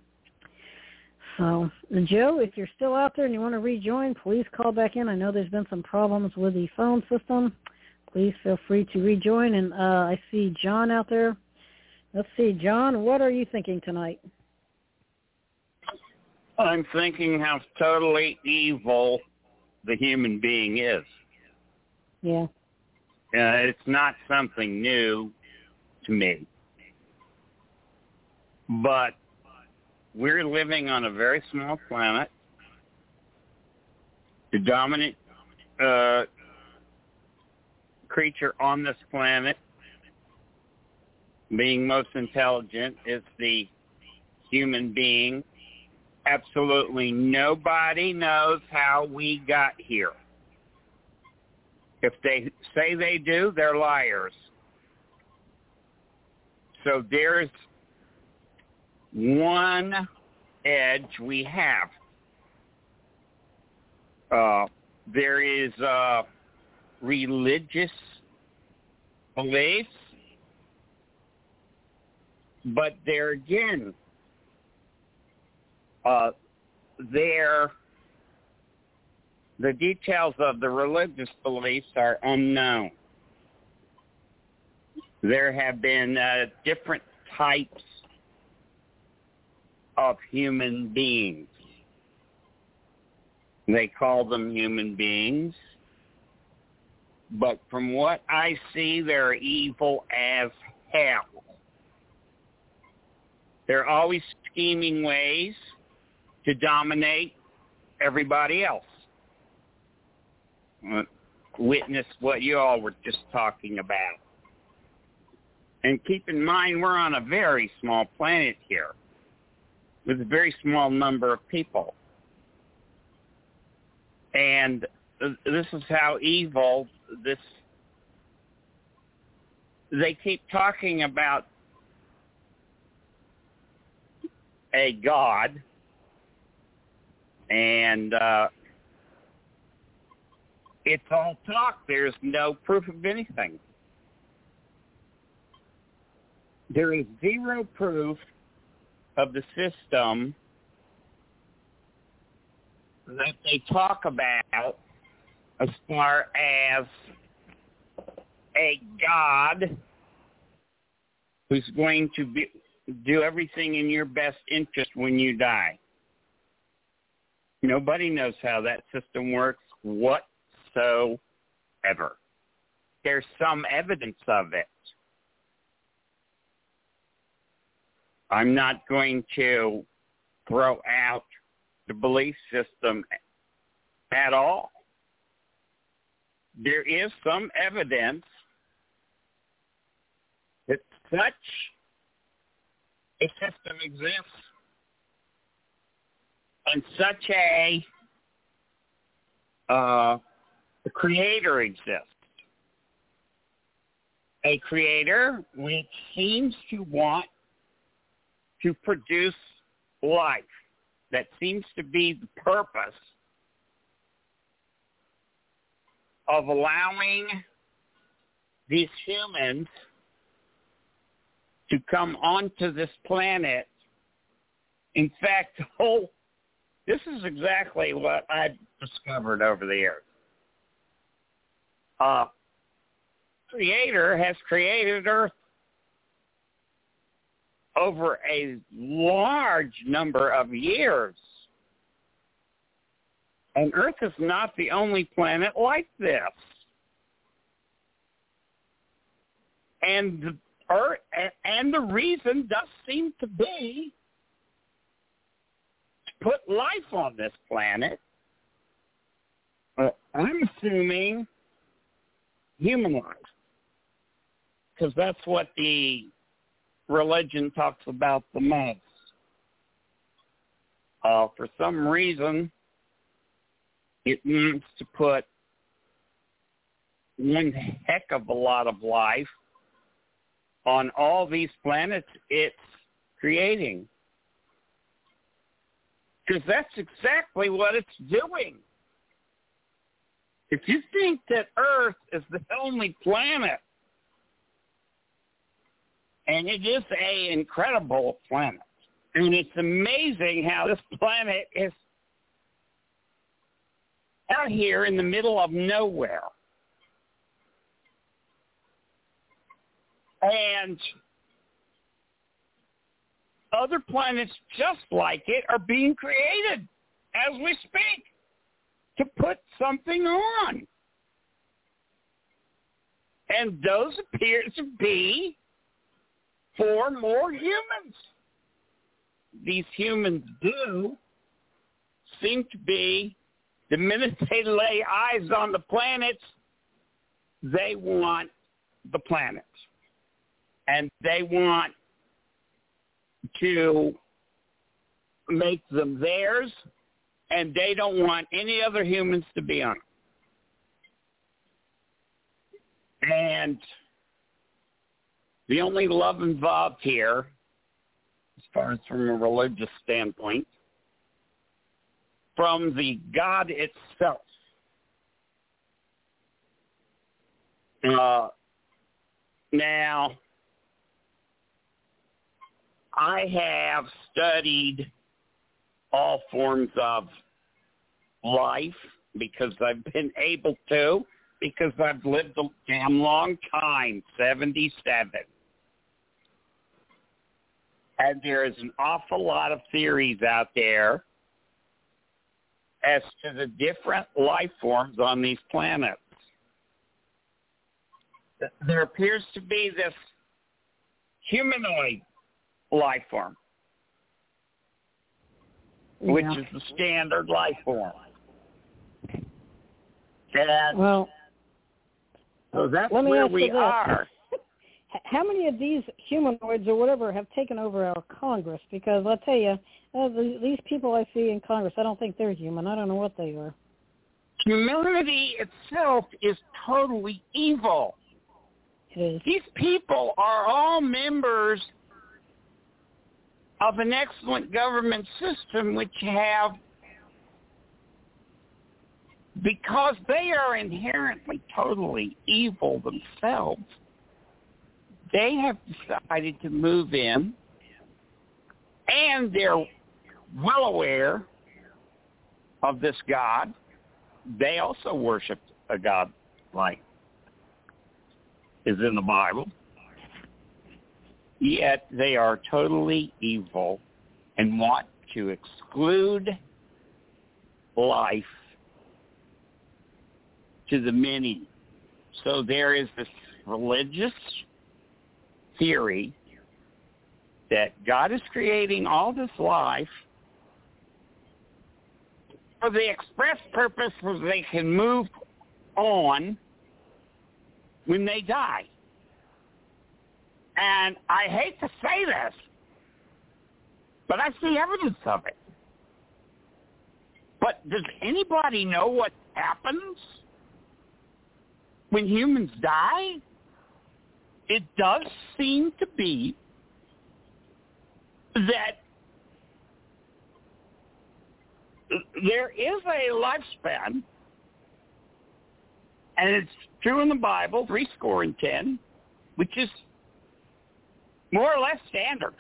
So, Joe, if you're still out there and you want to rejoin, please call back in. I know there's been some problems with the phone system. please feel free to rejoin. And I see John out there. Let's see, John, what are you thinking tonight? I'm thinking how totally evil the human being is. Yeah. It's not something new to me. But we're living on a very small planet. The dominant creature on this planet, being most intelligent, is the human being. Absolutely nobody knows how we got here. If they say they do, they're liars. So there's one edge we have. There is religious beliefs, but there again, the details of the religious beliefs are unknown. There have been different types of human beings. They call them human beings. But from what I see, they're evil as hell. They're always scheming ways to dominate everybody else. Witness what you all were just talking about. And keep in mind, we're on a very small planet here with a very small number of people. And this is how evil this... They keep talking about a God, and it's all talk. There's no proof of anything. There is zero proof of the system that they talk about as far as a God who's going to do everything in your best interest when you die. Nobody knows how that system works whatsoever. There's some evidence of it. I'm not going to throw out the belief system at all. There is some evidence that such a system exists and such a creator exists. A creator which seems to want to produce life. That seems to be the purpose of allowing these humans to come onto this planet. In fact, this is exactly what I discovered over the years. Creator has created Earth over a large number of years. And Earth is not the only planet like this. And the reason does seem to be to put life on this planet. I'm assuming human life, because that's what the religion talks about the most. For some reason, it wants to put one heck of a lot of life on all these planets it's creating. Because that's exactly what it's doing. If you think that Earth is the only planet, and it is an incredible planet, and it's amazing how this planet is out here in the middle of nowhere. And other planets just like it are being created as we speak to put something on. And those appear to be for more humans. These humans do seem to be, the minute they lay eyes on the planets, they want the planets. And they want to make them theirs, and they don't want any other humans to be on it. And the only love involved here, as far as from a religious standpoint, from the God itself. Now, I have studied all forms of life because I've been able to, because I've lived a damn long time, 77. And there is an awful lot of theories out there as to the different life forms on these planets. There appears to be this humanoid life form, which is the standard life form. And well, so that's let me where ask we you this. are. How many of these humanoids or whatever have taken over our Congress? Because I'll tell you, these people I see in Congress, I don't think they're human. I don't know what they are. Humanity itself is totally evil. It is. These people are all members of an excellent government system which have, because they are inherently totally evil themselves, they have decided to move in, and they're well aware of this God. They also worship a God like is in the Bible. Yet they are totally evil and want to exclude life to the many. So there is this religious theory that God is creating all this life for the express purpose where they can move on when they die. And I hate to say this, but I see evidence of it. But does anybody know what happens when humans die? It does seem to be that there is a lifespan, and it's true in the Bible, 70, which is more or less standard.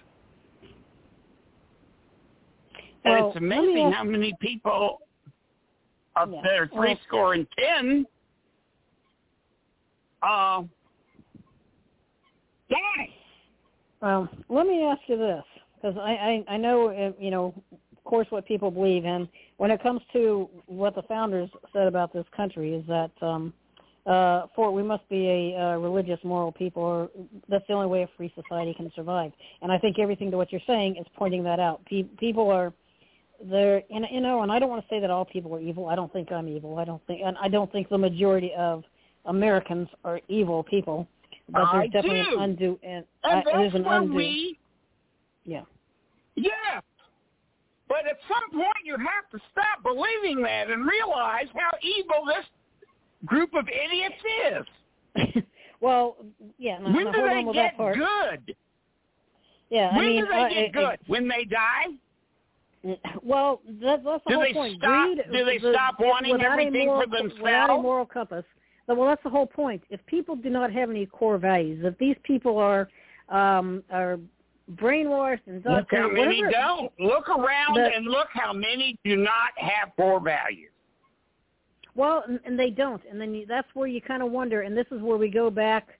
And Well, it's amazing how many people up there, 70 die. Well, let me ask you this, because I know, you know, of course, what people believe in. When it comes to what the founders said about this country is that we must be a religious, moral people, or that's the only way a free society can survive. And I think everything to what you're saying is pointing that out. People are, they're, you know, and I don't want to say that all people are evil. I don't think I'm evil. I don't think the majority of Americans are evil people. But there's definitely an undue, and there's an undue. Yeah. Yeah. But at some point you have to stop believing that and realize how evil this group of idiots is. Well, yeah. No, when do they get good? Yeah, when do they get good? When they die? Well, that's the whole point. Do they stop wanting everything for themselves? Without a moral compass. Well, that's the whole point. If people do not have any core values, if these people are brainwashed and look how many don't. Look around and look how many do not have core values. Well, and they don't, and then that's where you kind of wonder. And this is where we go back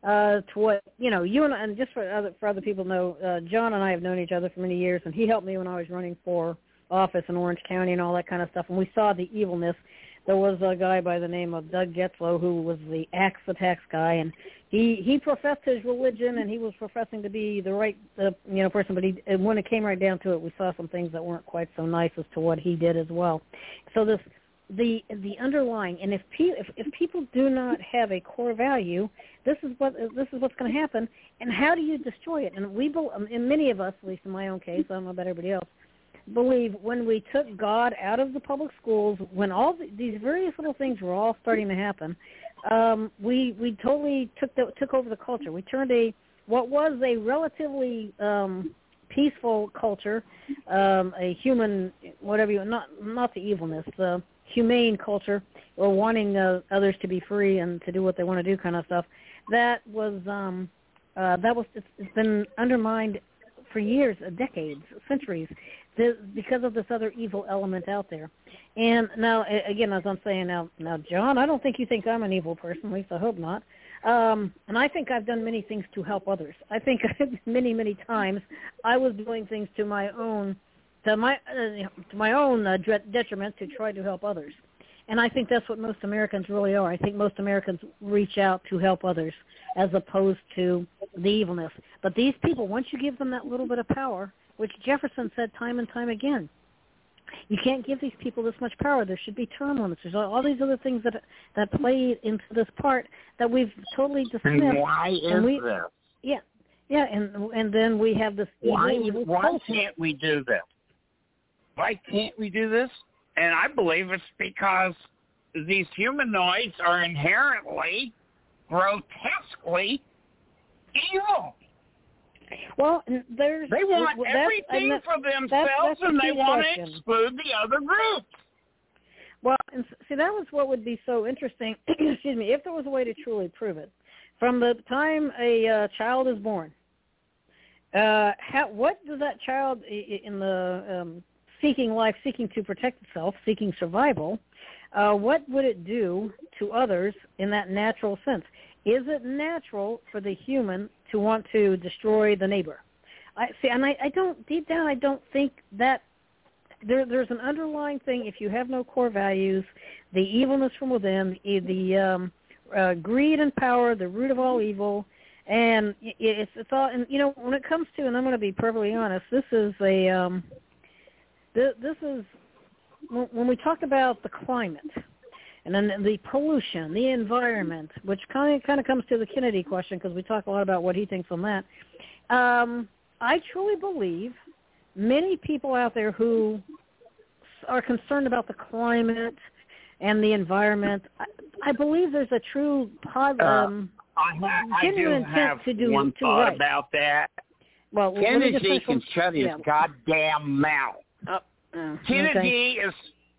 to what, you and just for other people to know, John and I have known each other for many years, and he helped me when I was running for office in Orange County and all that kind of stuff, and we saw the evilness. There was a guy by the name of Doug Getzlow who was the axe attacks guy, and he professed his religion, and he was professing to be the right person, but when it came right down to it, we saw some things that weren't quite so nice as to what he did as well. So the underlying, and if people do not have a core value, this is what's going to happen. And how do you destroy it? And and many of us, at least in my own case, I don't know about everybody else, believe when we took God out of the public schools, when all these various little things were all starting to happen, we totally took over the culture. We turned what was a relatively peaceful culture, a human, whatever not the evilness, the humane culture, or wanting others to be free and to do what they want to do, kind of stuff. It's been undermined for years, decades, centuries, because of this other evil element out there. And now, again, as I'm saying now, John, I don't think you think I'm an evil person. At least I hope not. And I think I've done many things to help others. I think many, many times I was doing things to my own detriment to try to help others. And I think that's what most Americans really are. I think most Americans reach out to help others as opposed to the evilness. But these people, once you give them that little bit of power, which Jefferson said time and time again, you can't give these people this much power. There should be term limits. There's all these other things that play into this part that we've totally dismissed. And why is this? Yeah, and then we have this evil why can't we do this? Why can't we do this? And I believe it's because these humanoids are inherently, grotesquely evil. Well, they want everything for themselves, and they want to exclude the other groups. Well, and see, that was what would be so interesting, excuse me, if there was a way to truly prove it. From the time a child is born, what does that child in the seeking life, seeking to protect itself, seeking survival, what would it do to others in that natural sense? Is it natural for the human to want to destroy the neighbor? I don't, deep down, I don't think that there's an underlying thing. If you have no core values, the evilness from within, the greed and power, the root of all evil, and it's all. And when it comes to, and I'm going to be perfectly honest, this is when we talk about the climate. And then the pollution, the environment, which kind of comes to the Kennedy question, because we talk a lot about what he thinks on that. I truly believe many people out there who are concerned about the climate and the environment, I believe there's a true genuine intent to do one thought right about that. Well, Kennedy can shut his goddamn mouth. Kennedy is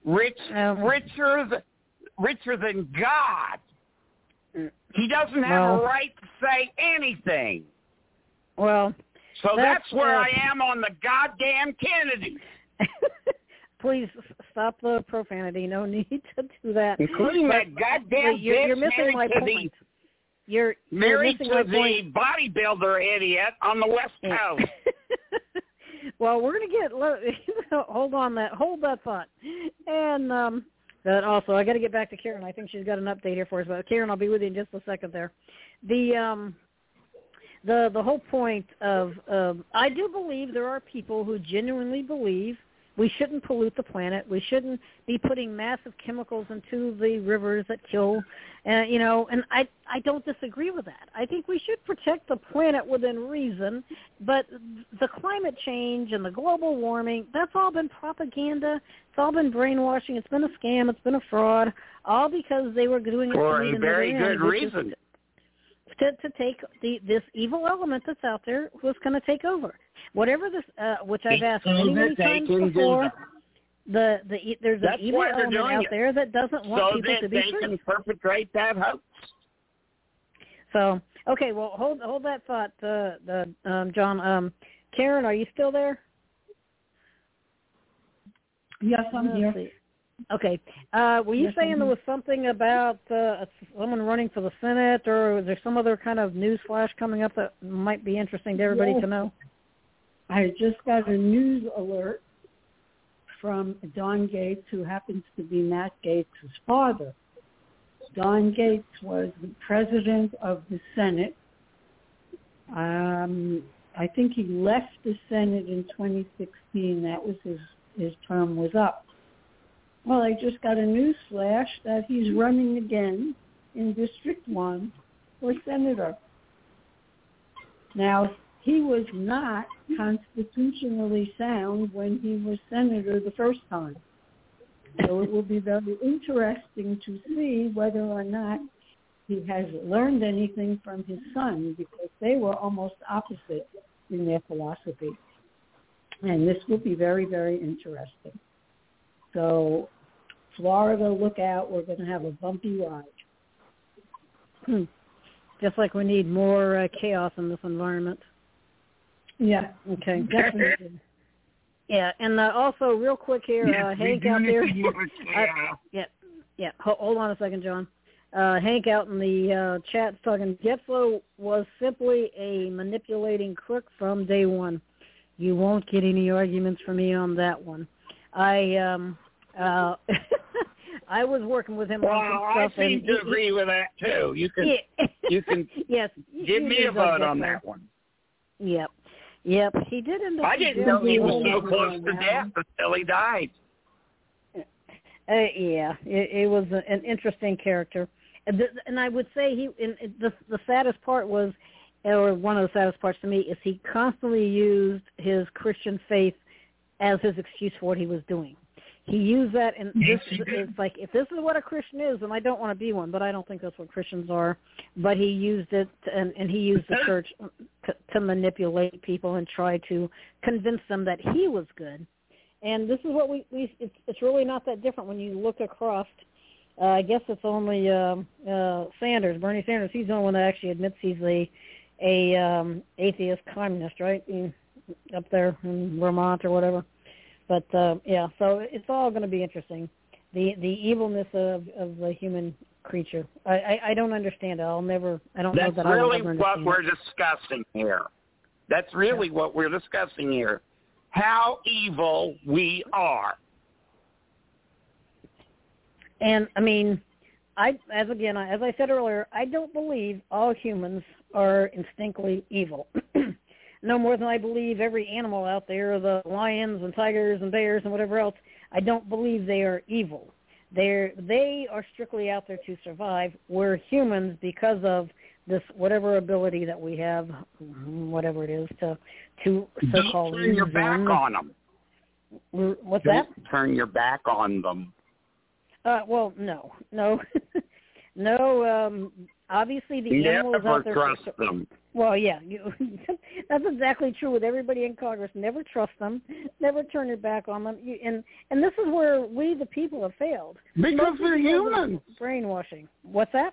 richer than God. He doesn't have a right to say anything. Well, so that's where I am on the goddamn Kennedy. Please stop the profanity. No need to do that. Including that goddamn you're missing my point. You're married missing to my the bodybuilder idiot on the West Coast. Well, we're going to get hold that thought. And but also, I got to get back to Karen. I think she's got an update here for us. But Karen, I'll be with you in just a second there. The whole point of I do believe there are people who genuinely believe we shouldn't pollute the planet. We shouldn't be putting massive chemicals into the rivers that kill. And I don't disagree with that. I think we should protect the planet within reason. But the climate change and the global warming, that's all been propaganda. It's all been brainwashing. It's been a scam. It's been a fraud. All because they were doing it for a very good reason. To take this evil element that's out there was going to take over. Whatever this, which I've asked many times before, there's an evil element out there that doesn't want people to be free. So they can perpetrate that hoax. So, okay, well, hold that thought, John. Karen, are you still there? Yes, I'm here. Okay. Were you saying there was something about someone running for the Senate, or was there some other kind of news flash coming up that might be interesting to everybody to know? I just got a news alert from Don Gates, who happens to be Matt Gates' father. Don Gates was the president of the Senate. I think he left the Senate in 2016. That was his term was up. Well, I just got a news flash that he's running again in District 1 for senator. Now, he was not constitutionally sound when he was senator the first time. So it will be very interesting to see whether or not he has learned anything from his son, because they were almost opposite in their philosophy. And this will be very, very interesting. So, Florida, look out. We're going to have a bumpy ride. Just like we need more chaos in this environment. Yeah. Okay. Definitely. Yeah, and also, real quick here, Hank out there. Hold on a second, John. Hank out in the chat is talking, Getflow was simply a manipulating crook from day one. You won't get any arguments from me on that one. I was working with him on some stuff. I seem to agree with that too. You can yes, give me a vote on that one. Yep. He did end up. I didn't know he was so close to death until he died. It was an interesting character, and I would say the saddest part was, or one of the saddest parts to me, is he constantly used his Christian faith as his excuse for what he was doing. He used that, and it's like, if this is what a Christian is, then I don't want to be one, but I don't think that's what Christians are. But he used it, and he used the church to manipulate people and try to convince them that he was good. And this is what it's really not that different when you look across. I guess it's only Sanders, Bernie Sanders. He's the only one that actually admits he's a atheist communist, right? Up there in Vermont or whatever. But, so it's all going to be interesting. The evilness of the human creature. I don't understand it. I don't know that I will ever understand. That's really what we're discussing here. That's really what we're discussing here. How evil we are. And, I mean, as I said earlier, I don't believe all humans are instinctively evil. No more than I believe every animal out there, the lions and tigers and bears and whatever else, I don't believe they are evil. They are strictly out there to survive. We're humans because of this whatever ability that we have, whatever it is, to so-called turn your back on them. What's that? Turn your back on them. Well, no. No, obviously the animals out there. Never trust them. Well, yeah, that's exactly true with everybody in Congress. Never trust them. Never turn your back on them. And this is where we, the people, have failed. Because they're humans. Brainwashing. What's that?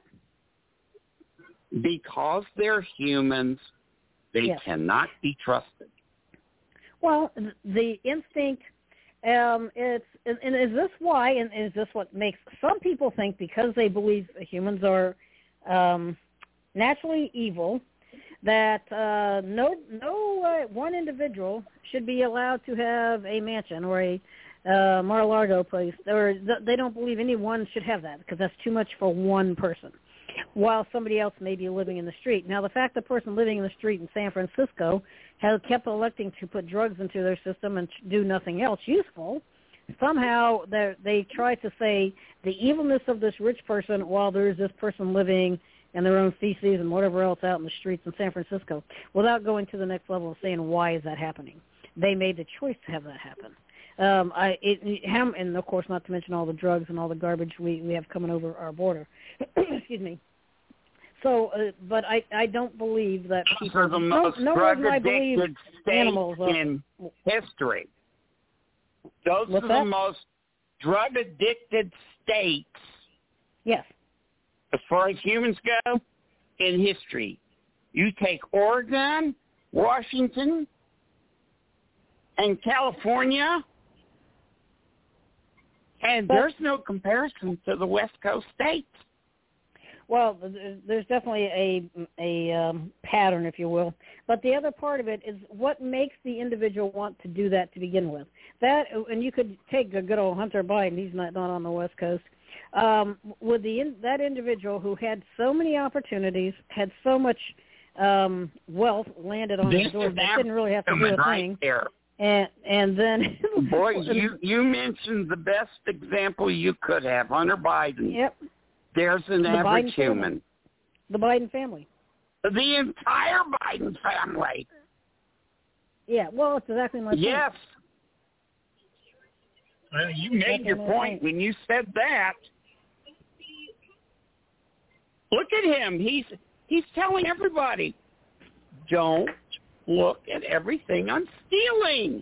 Because they're humans, they cannot be trusted. Well, the instinct. And is this why? And is this what makes some people think, because they believe humans are naturally evil, that no one individual should be allowed to have a mansion or a Mar-a-Lago place, or they don't believe anyone should have that because that's too much for one person, while somebody else may be living in the street. Now, the fact the person living in the street in San Francisco has kept electing to put drugs into their system and do nothing else useful, somehow they try to say the evilness of this rich person while there's this person living and their own feces and whatever else out in the streets in San Francisco, without going to the next level of saying why is that happening. They made the choice to have that happen. And of course, not to mention all the drugs and all the garbage we have coming over our border. Excuse me. So, but I don't believe that people. Those are the most drug-addicted animals states in history. Those are the most drug-addicted states. Yes. As far as humans go, in history. You take Oregon, Washington, and California, And there's no comparison to the West Coast states. Well, there's definitely a pattern, if you will. But the other part of it is what makes the individual want to do that to begin with. That, and you could take a good old Hunter Biden. He's not on the West Coast. With that individual who had so many opportunities, had so much wealth landed on his door, that didn't really have to do a thing. There. And then, boy, you mentioned the best example you could have, Hunter Biden. Yep. There's an average human. The Biden family. The entire Biden family. Yeah, well, it's exactly my point. Yes. You made your point when you said that. Look at him. He's telling everybody, don't look at everything I'm stealing.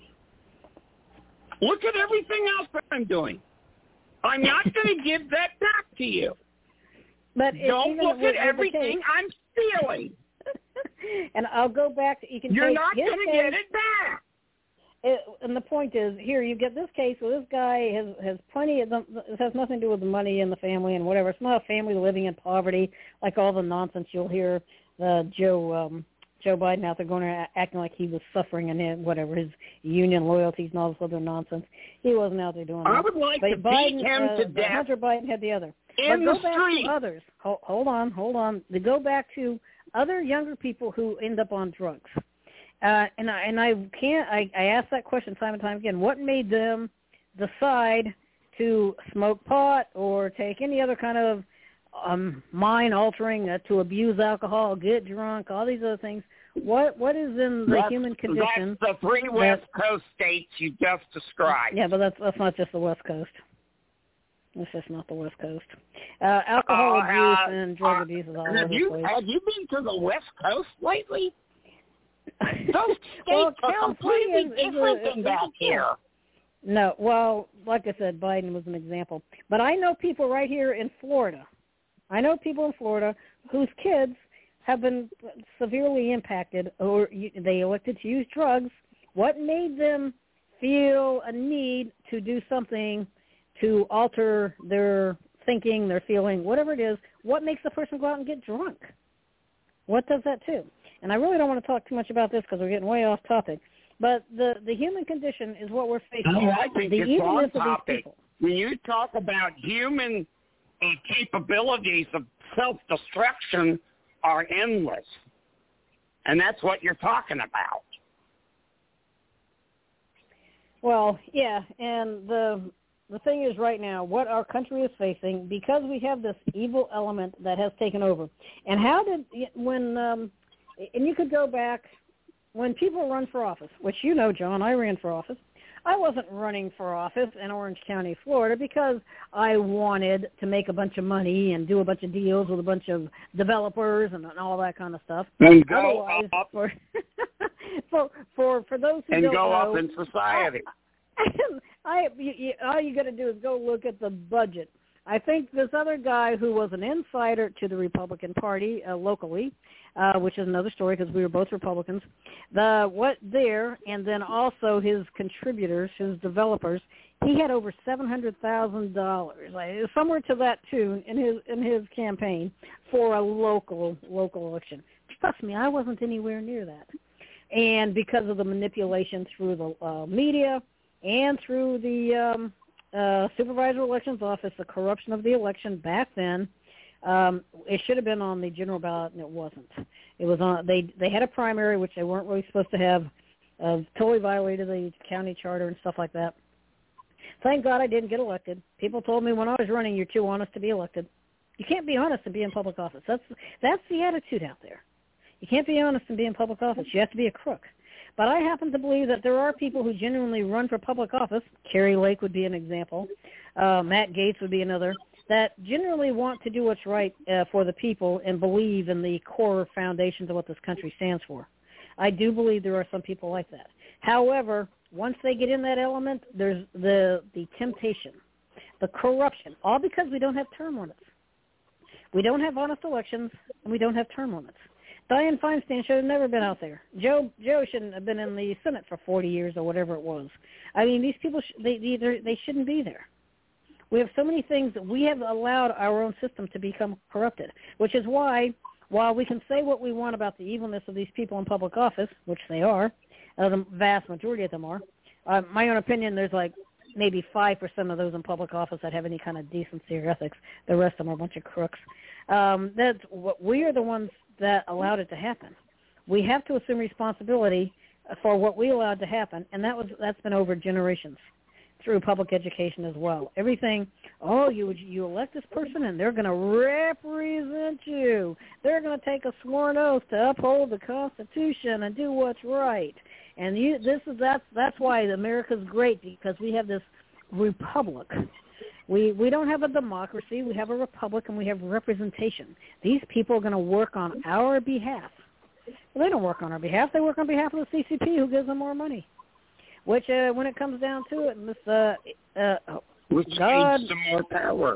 Look at everything else that I'm doing. I'm not going to give that back to you. But don't look at everything I'm stealing. And I'll go back. You're not going to get it back. And the point is, here you get this case where this guy has plenty of. It has nothing to do with the money in the family and whatever. It's not a family living in poverty like all the nonsense you'll hear Joe Biden out there going around acting like he was suffering and whatever his union loyalties and all this other nonsense. He wasn't out there doing that. I would like to beat him to death. Hunter Biden had the other. In but the go back street. to others. Hold on. To go back to other younger people who end up on drugs. And I ask that question time and time again. What made them decide to smoke pot or take any other kind of mind-altering, to abuse alcohol, get drunk, all these other things? What is in the human condition? That's the three West Coast states you just described. Yeah, but that's not just the West Coast. It's just not the West Coast. Alcohol abuse and drug abuse is all over the place. Have you been to the West Coast lately? Those states are completely different than back here. No, well, like I said, Biden was an example. But I know people right here in Florida. I know people in Florida whose kids have been severely impacted or they elected to use drugs. What made them feel a need to do something to alter their thinking, their feeling, whatever it is? What makes the person go out and get drunk? What does that too? And I really don't want to talk too much about this because we're getting way off topic. But the human condition is what we're facing. No, I think it's on of topic. When you talk about human capabilities of self-destruction are endless. And that's what you're talking about. Well, yeah, and the thing is right now, what our country is facing, because we have this evil element that has taken over. And and you could go back, when people run for office, which you know, John, I ran for office. I wasn't running for office in Orange County, Florida, because I wanted to make a bunch of money and do a bunch of deals with a bunch of developers and all that kind of stuff. And go up. For those who and don't go know, up in society. All you got to do is go look at the budget. I think this other guy who was an insider to the Republican Party locally, which is another story because we were both Republicans, and then also his contributors, his developers, he had over $700,000, somewhere to that tune, in his campaign for a local election. Trust me, I wasn't anywhere near that. And because of the manipulation through the media and through the Supervisor Elections Office, the corruption of the election back then, it should have been on the general ballot, and it wasn't. It was on. They had a primary, which they weren't really supposed to have. Totally violated the county charter and stuff like that. Thank God I didn't get elected. People told me when I was running, "You're too honest to be elected." You can't be honest and be in public office. That's the attitude out there. You can't be honest and be in public office. You have to be a crook. But I happen to believe that there are people who genuinely run for public office. Carrie Lake would be an example. Matt Gaetz would be another. That generally want to do what's right for the people and believe in the core foundations of what this country stands for. I do believe there are some people like that. However, once they get in that element, there's the temptation, the corruption, all because we don't have term limits. We don't have honest elections, and we don't have term limits. Dianne Feinstein should have never been out there. Joe shouldn't have been in the Senate for 40 years or whatever it was. I mean, these people, they shouldn't be there. We have so many things that we have allowed our own system to become corrupted, which is why, while we can say what we want about the evilness of these people in public office, which they are, the vast majority of them are, my own opinion, there's like maybe 5% of those in public office that have any kind of decency or ethics. The rest of them are a bunch of crooks. That's what we are the ones that allowed it to happen. We have to assume responsibility for what we allowed to happen, and that's been over generations through public education as well. Everything, you elect this person and they're going to represent you. They're going to take a sworn oath to uphold the Constitution and do what's right. And that's why America's great, because we have this republic. We don't have a democracy. We have a republic, and we have representation. These people are going to work on our behalf. Well, they don't work on our behalf. They work on behalf of the CCP, who gives them more money. Which, when it comes down to it, which God, needs some more power.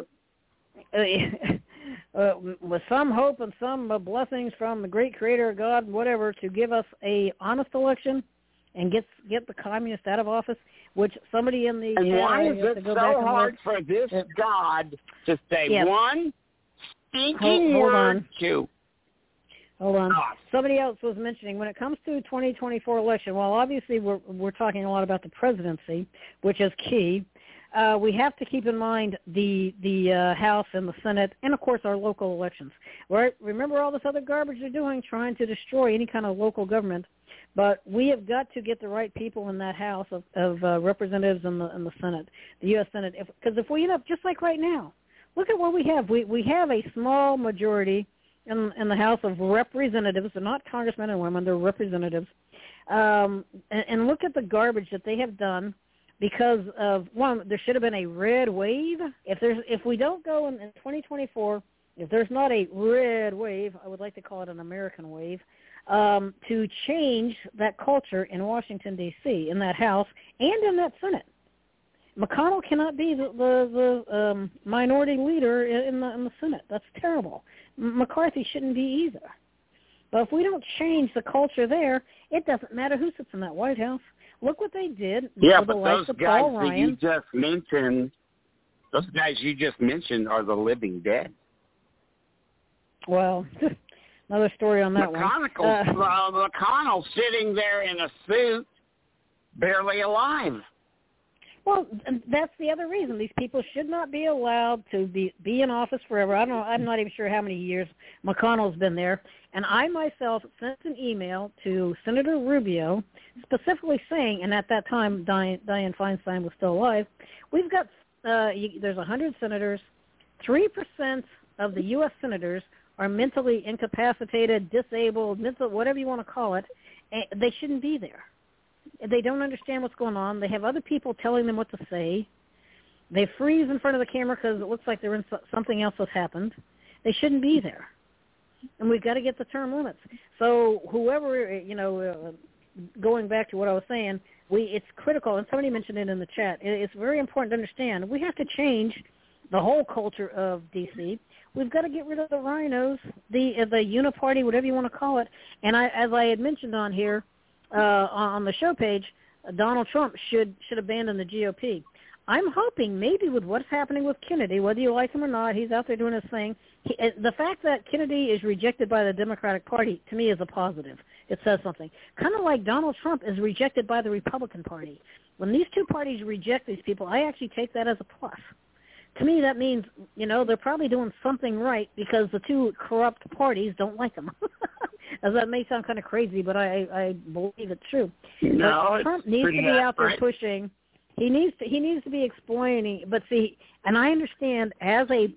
With some hope and some blessings from the great Creator, God, whatever, to give us a honest election and get the communists out of office, which somebody in the... And why is it so hard for this God to say one stinking word to? Hold on. Somebody else was mentioning when it comes to 2024 election, well, obviously we're talking a lot about the presidency, which is key. We have to keep in mind the House and the Senate and, of course, our local elections. Right? Remember all this other garbage they're doing, trying to destroy any kind of local government. But we have got to get the right people in that House of Representatives and the Senate, the U.S. Senate. Because if we end up just like right now, look at what we have. We have a small majority in the House of Representatives. They're not congressmen and women. They're representatives. And look at the garbage that they have done because of, one, there should have been a red wave. If we don't go in 2024, if there's not a red wave, I would like to call it an American wave, to change that culture in Washington, D.C., in that House and in that Senate. McConnell cannot be the minority leader in the Senate. That's terrible. McCarthy shouldn't be either. But if we don't change the culture there, it doesn't matter who sits in that White House. Look what they did. Yeah, but those guys that you just mentioned, are the living dead. Well, another story on that one. McConnell sitting there in a suit, barely alive. Well, that's the other reason. These people should not be allowed to be in office forever. I'm not even sure how many years McConnell's been there. And I myself sent an email to Senator Rubio specifically saying, and at that time Dianne Feinstein was still alive, we've got, there's 100 senators, 3% of the U.S. senators are mentally incapacitated, disabled, mental, whatever you want to call it. They shouldn't be there. They don't understand what's going on. They have other people telling them what to say. They freeze in front of the camera because it looks like they're in something else that's happened. They shouldn't be there. And we've got to get the term limits. So whoever, going back to what I was saying, it's critical, and somebody mentioned it in the chat, it's very important to understand we have to change the whole culture of D.C. We've got to get rid of the rhinos, the uniparty, whatever you want to call it. And as I had mentioned on here, on the show page, Donald Trump should abandon the GOP. I'm hoping maybe with what's happening with Kennedy, whether you like him or not, he's out there doing his thing. The fact that Kennedy is rejected by the Democratic Party, to me, is a positive. It says something. Kind of like Donald Trump is rejected by the Republican Party. When these two parties reject these people, I actually take that as a plus. To me, that means, they're probably doing something right because the two corrupt parties don't like them. As that may sound kind of crazy, but I believe it's true. No, but Trump needs to be out there pushing. He needs to be explaining. But see, and I understand as a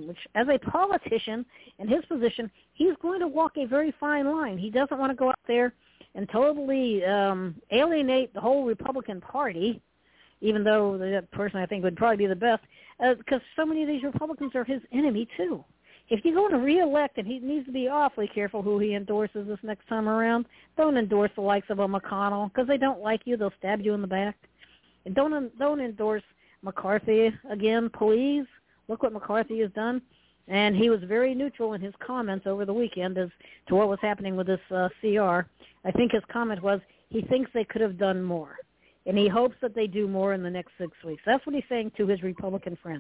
politician in his position, he's going to walk a very fine line. He doesn't want to go out there and totally alienate the whole Republican Party, even though that person I think would probably be the best, because so many of these Republicans are his enemy too. If you're going to reelect him, he needs to be awfully careful who he endorses this next time around. Don't endorse the likes of a McConnell because they don't like you. They'll stab you in the back. And don't endorse McCarthy again, please. Look what McCarthy has done. And he was very neutral in his comments over the weekend as to what was happening with this CR. I think his comment was he thinks they could have done more. And he hopes that they do more in the next 6 weeks. That's what he's saying to his Republican friends.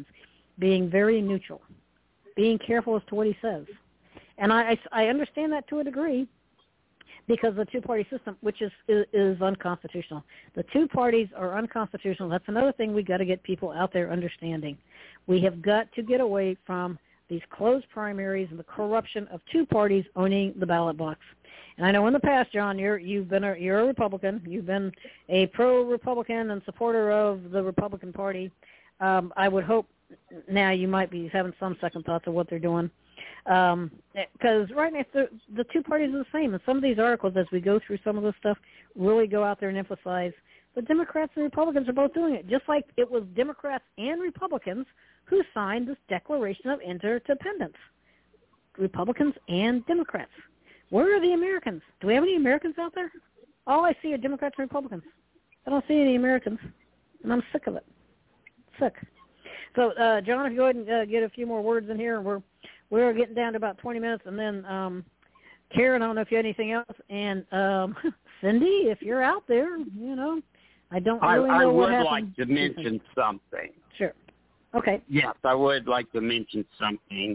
being very neutral, being careful as to what he says. And I understand that to a degree because the two-party system, which is unconstitutional. The two parties are unconstitutional. That's another thing we got to get people out there understanding. We have got to get away from these closed primaries and the corruption of two parties owning the ballot box. And I know in the past, John, you're a Republican. You've been a pro-Republican and supporter of the Republican Party. I would hope now you might be having some second thoughts of what they're doing. Because right now the two parties are the same. And some of these articles, as we go through some of this stuff, really go out there and emphasize the Democrats and Republicans are both doing it, just like it was Democrats and Republicans who signed this Declaration of Interdependence. Republicans and Democrats. Where are the Americans? Do we have any Americans out there? All I see are Democrats and Republicans. I don't see any Americans, and I'm sick of it. Sick. So, John, if you go ahead and get a few more words in here, we're getting down to about 20 minutes, and then Karen, I don't know if you had anything else, and Cindy, if you're out there, I don't really know what happened. I would like to mention something. Sure. Okay. Yes, I would like to mention something.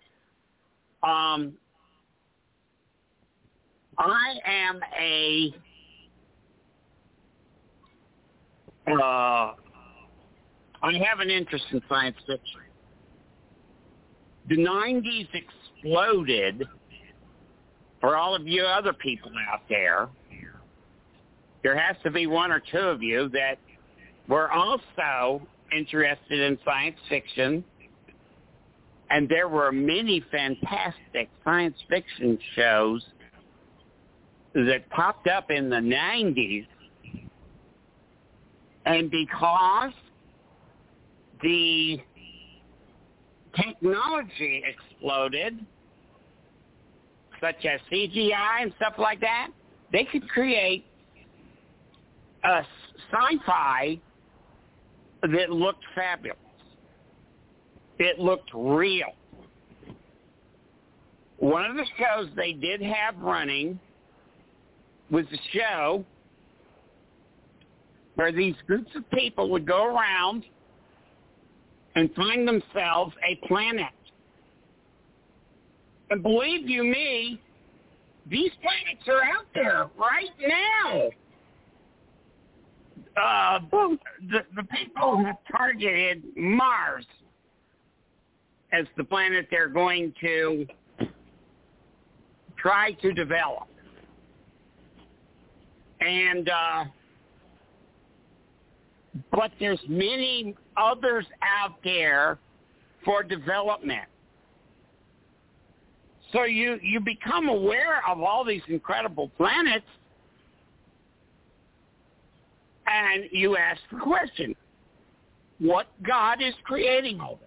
I have an interest in science fiction. The 90s exploded for all of you other people out there. There has to be one or two of you that were also interested in science fiction, and there were many fantastic science fiction shows that popped up in the 90s, and because the technology exploded, such as CGI and stuff like that, they could create a sci-fi that looked fabulous. It looked real. One of the shows they did have running was a show where these groups of people would go around and find themselves a planet. And believe you me, these planets are out there right now. The people have targeted Mars as the planet they're going to try to develop. And but there's many others out there for development. So you become aware of all these incredible planets, and you ask the question, what God is creating all this?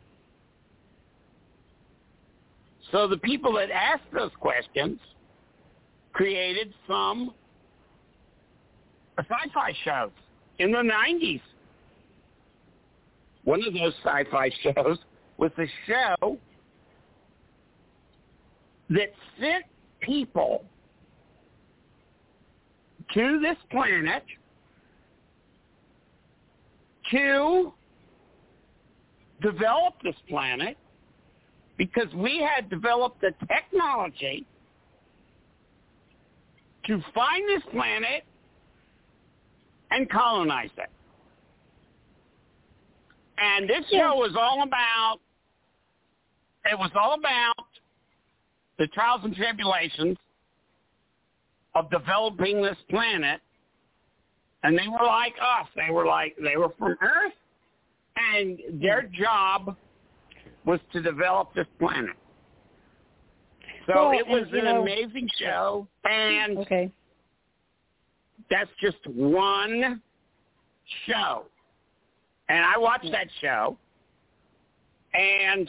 So the people that asked those questions created some sci-fi shows in the 90s. One of those sci-fi shows was a show that sent people to this planet to develop this planet because we had developed the technology to find this planet and colonize it. And this show was all about the trials and tribulations of developing this planet. And they were like us. They were from Earth, and their job was to develop this planet. So it was an amazing show, and that's just one show. And I watched that show, and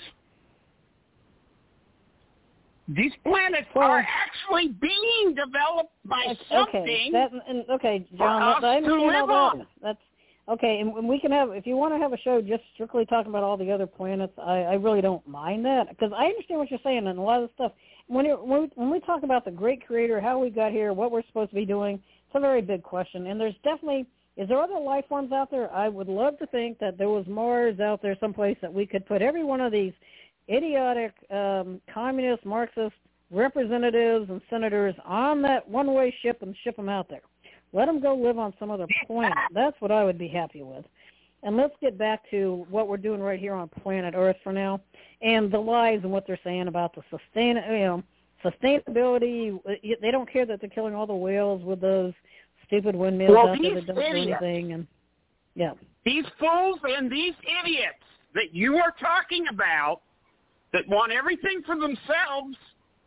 these planets are actually being developed by something. John, I understand all that. That's okay, and we can have, if you want to have a show just strictly talking about all the other planets, I really don't mind that, because I understand what you're saying, and a lot of the stuff, when we talk about the great creator, how we got here, what we're supposed to be doing, it's a very big question, and there's definitely Is there other life forms out there? I would love to think that there was Mars out there someplace that we could put every one of these idiotic communist, Marxist representatives and senators on that one-way ship and ship them out there. Let them go live on some other planet. That's what I would be happy with. And let's get back to what we're doing right here on planet Earth for now, and the lies and what they're saying about the sustainability. They don't care that they're killing all the whales with those stupid windmills out there that don't do anything. And yeah, these fools and these idiots that you are talking about that want everything for themselves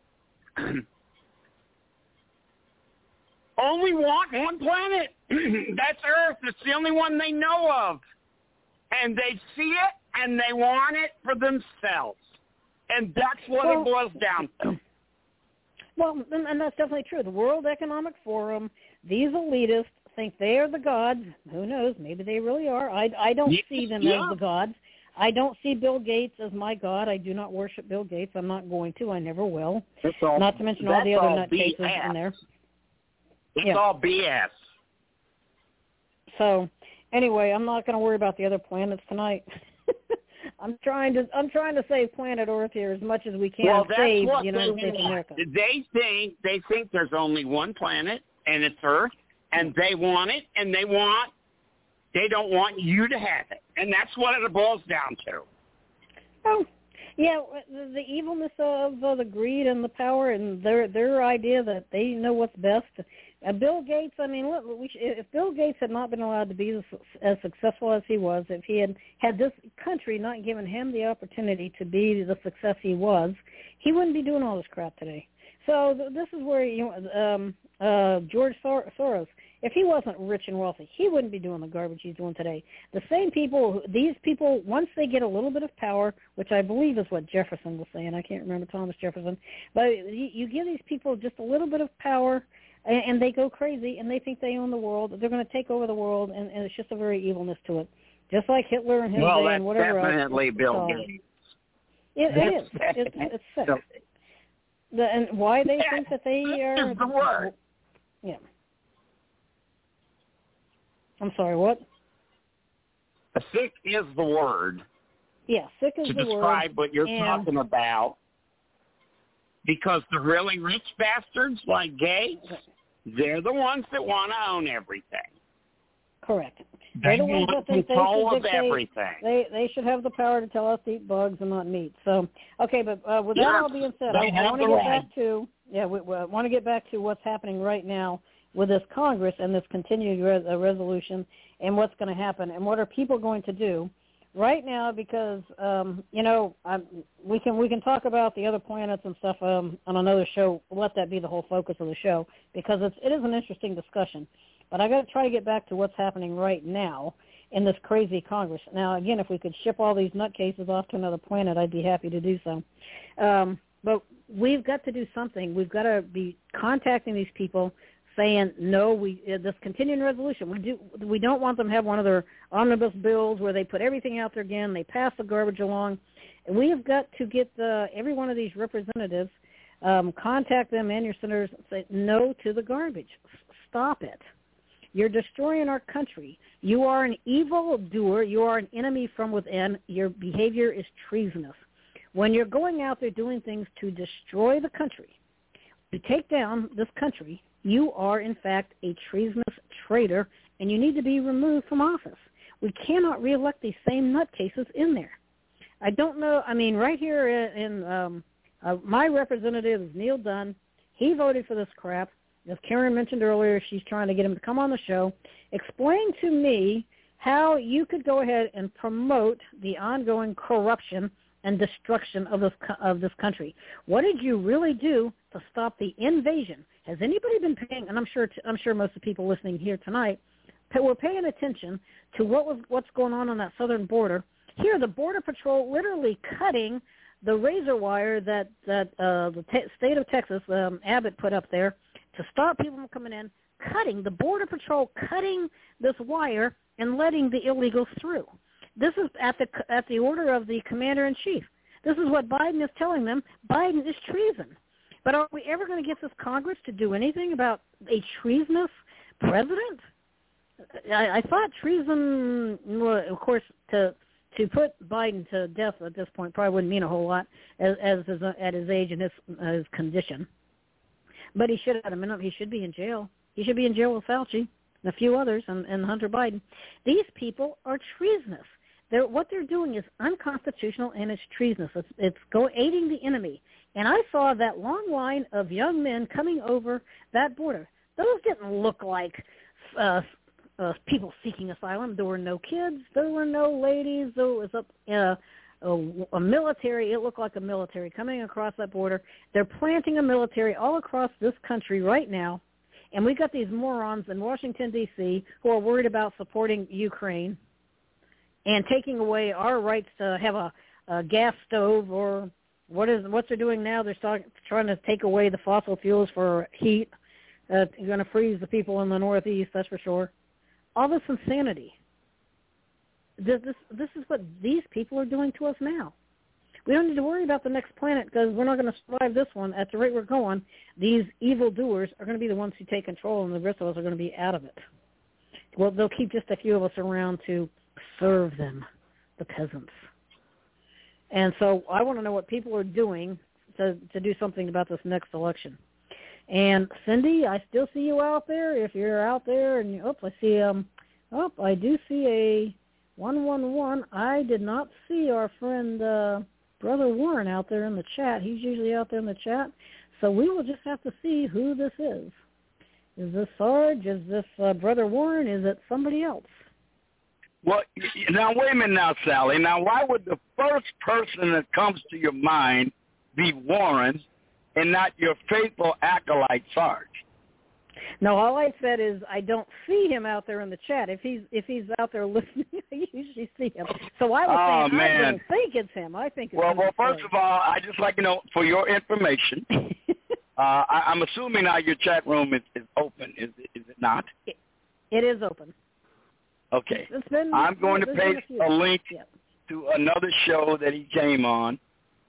only want one planet. That's Earth. It's the only one they know of. And they see it, and they want it for themselves. And that's what it boils down to. Well, and that's definitely true. The World Economic Forum, these elitists think they are the gods. Who knows? Maybe they really are. I don't see them as the gods. I don't see Bill Gates as my god. I do not worship Bill Gates. I'm not going to. I never will. Not to mention all the other nutcases in there. It's all BS. So, anyway, I'm not going to worry about the other planets tonight. I'm trying to save planet Earth here as much as we can. Well, that's save what United States of America. They think there's only one planet, and it's Earth, and they want it, and they don't want you to have it, and that's what it boils down to. Oh, yeah, the evilness of the greed and the power, and their idea that they know what's best. Bill Gates, I mean, look, if Bill Gates had not been allowed to be as successful as he was, if he had this country not given him the opportunity to be the success he was, he wouldn't be doing all this crap today. So this is where George Soros, if he wasn't rich and wealthy, he wouldn't be doing the garbage he's doing today. The same people, these people, once they get a little bit of power, which I believe is what Jefferson was saying, I can't remember Thomas Jefferson, but you give these people just a little bit of power, and they go crazy, and they think they own the world. They're going to take over the world, and it's just a very evilness to it. Just like Hitler and his day and whatever else. Well, that's definitely Bill Gates. It is. It's sick. And why they think that they are... Is the word. Yeah. I'm sorry, what? Sick is the word. Yeah, sick is the word. To describe what you're talking about. Because the really rich bastards like Gates, they're the ones that want to own everything. Correct. They're the ones that think control of everything. They should have the power to tell us to eat bugs and not meat. So, okay, but with that all being said, I want to get back to we want to get back to what's happening right now with this Congress and this continuing resolution and what's going to happen and what are people going to do right now, because we can talk about the other planets and stuff on another show. We'll let that be the whole focus of the show, because it is an interesting discussion. But I got to try to get back to what's happening right now in this crazy Congress. Now, again, if we could ship all these nutcases off to another planet, I'd be happy to do so. But we've got to do something. We've got to be contacting these people, saying no. This continuing resolution. We don't want them to have one of their omnibus bills where they put everything out there again. They pass the garbage along. And we have got to get every one of these representatives, contact them and your senators, and say no to the garbage. Stop it. You're destroying our country. You are an evildoer. You are an enemy from within. Your behavior is treasonous. When you're going out there doing things to destroy the country, to take down this country, you are, in fact, a treasonous traitor, and you need to be removed from office. We cannot reelect these same nutcases in there. I don't know. I mean, right here in my representative is Neil Dunn. He voted for this crap. As Karen mentioned earlier, she's trying to get him to come on the show. Explain to me how you could go ahead and promote the ongoing corruption and destruction of this country. What did you really do to stop the invasion? Has anybody been paying? And I'm sure most of the people listening here tonight were paying attention to what's going on that southern border. Here, the Border Patrol literally cutting the razor wire that the state of Texas, Abbott, put up there to stop people from coming in, cutting the Border Patrol, cutting this wire and letting the illegals through. This is at the order of the commander-in-chief. This is what Biden is telling them. Biden is treason. But are we ever going to get this Congress to do anything about a treasonous president? I thought treason, well, of course, to put Biden to death at this point probably wouldn't mean a whole lot at his age and his condition. But he should have had a minute. He should be in jail. He should be in jail with Fauci and a few others and Hunter Biden. These people are treasonous. What they're doing is unconstitutional and it's treasonous. It's aiding the enemy. And I saw that long line of young men coming over that border. Those didn't look like people seeking asylum. There were no kids. There were no ladies. There was a military. It looked like a military coming across that border. They're planting a military all across this country right now. And we got these morons in Washington, D.C. who are worried about supporting Ukraine and taking away our rights to have a gas stove or what they're doing now. They're trying to take away the fossil fuels for heat. You're going to freeze the people in the Northeast, that's for sure. All this insanity. This is what these people are doing to us now. We don't need to worry about the next planet because we're not going to survive this one. At the rate we're going, these evildoers are going to be the ones who take control, and the rest of us are going to be out of it. Well, they'll keep just a few of us around to serve them, the peasants. And so I want to know what people are doing to do something about this next election. And Cindy, I still see you out there. If you're out there, and I do see a 111. I did not see our friend Brother Warren out there in the chat. He's usually out there in the chat. So we will just have to see who this is. Is this Sarge? Is this Brother Warren? Is it somebody else? Well, now wait a minute now, Sally. Now, why would the first person that comes to your mind be Warren and not your faithful acolyte Sarge? No, all I said is I don't see him out there in the chat. If he's out there listening, I usually see him. So I was saying I don't think it's him. I think it's him. Well, first of all, I just like to know, for your information, I'm assuming now your chat room is open. Is it not? It is open. Okay. I'm going to paste a link to another show that he came on,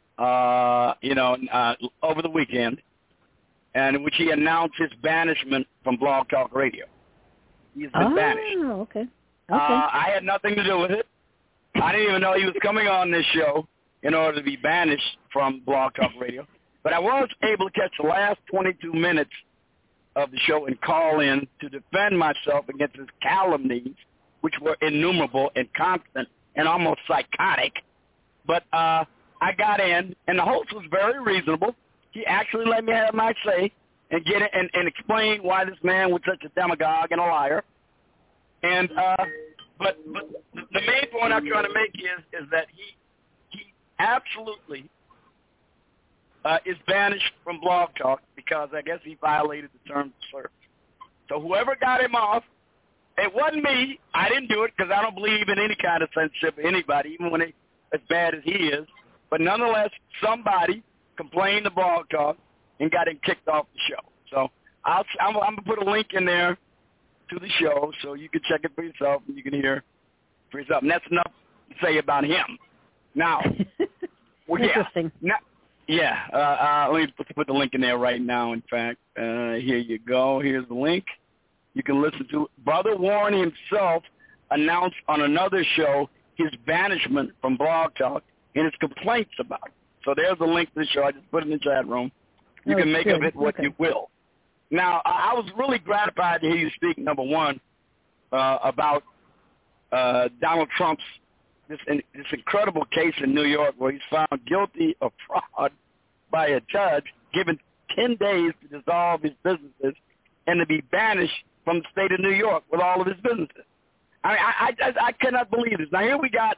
over the weekend, and in which he announced his banishment from Blog Talk Radio. He's been banished. Oh, okay. I had nothing to do with it. I didn't even know he was coming on this show in order to be banished from Blog Talk Radio. But I was able to catch the last 22 minutes of the show and call in to defend myself against his calumnies, which were innumerable and constant and almost psychotic. But I got in, and the host was very reasonable. He actually let me have my say and get it and explain why this man was such a demagogue and a liar. And but the main point I'm trying to make is that he absolutely is banished from Blog Talk because I guess he violated the terms of service. So whoever got him off, it wasn't me. I didn't do it because I don't believe in any kind of censorship of anybody, even when as bad as he is. But nonetheless, somebody complained to Blog Talk and got him kicked off the show. So I'm going to put a link in there to the show so you can check it for yourself and you can hear for yourself. And that's enough to say about him. Now, interesting. Let me put the link in there right now, in fact. Here you go. Here's the link. You can listen to it. Brother Warren himself announced on another show his banishment from Blog Talk and his complaints about it. So there's a link to the show. I just put it in the chat room. You can make of it what you will. Now, I was really gratified to hear you speak, number one, about Donald Trump's this incredible case in New York where he's found guilty of fraud by a judge, given 10 days to dissolve his businesses and to be banished from the state of New York with all of his businesses. I cannot believe this. Now, here we got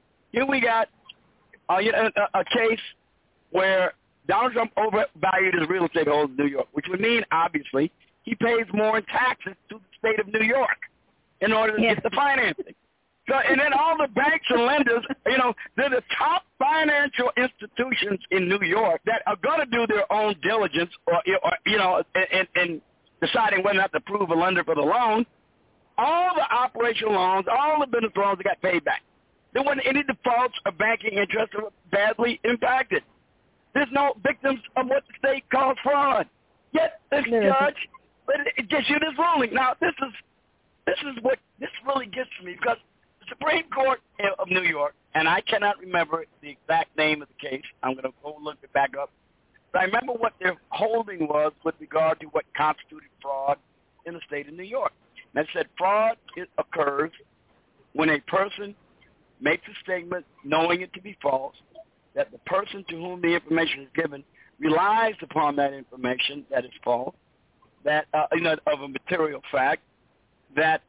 a case where Donald Trump overvalued his real estate holdings in New York, which would mean, obviously, he pays more in taxes to the state of New York in order to get the financing. So, and then all the banks and lenders, they're the top financial institutions in New York that are going to do their own diligence in deciding whether or not to approve a lender for the loan. All the operational loans, all the business loans got paid back. There wasn't any defaults or banking interests that were badly impacted. There's no victims of what the state calls fraud. Yet this judge issued his ruling. Now, this is this really gets to me because the Supreme Court of New York, and I cannot remember the exact name of the case. I'm going to go look it back up. But I remember what their holding was with regard to what constituted fraud in the state of New York. And they said fraud occurs when a person makes a statement knowing it to be false, that the person to whom the information is given relies upon that information that is false, that of a material fact, that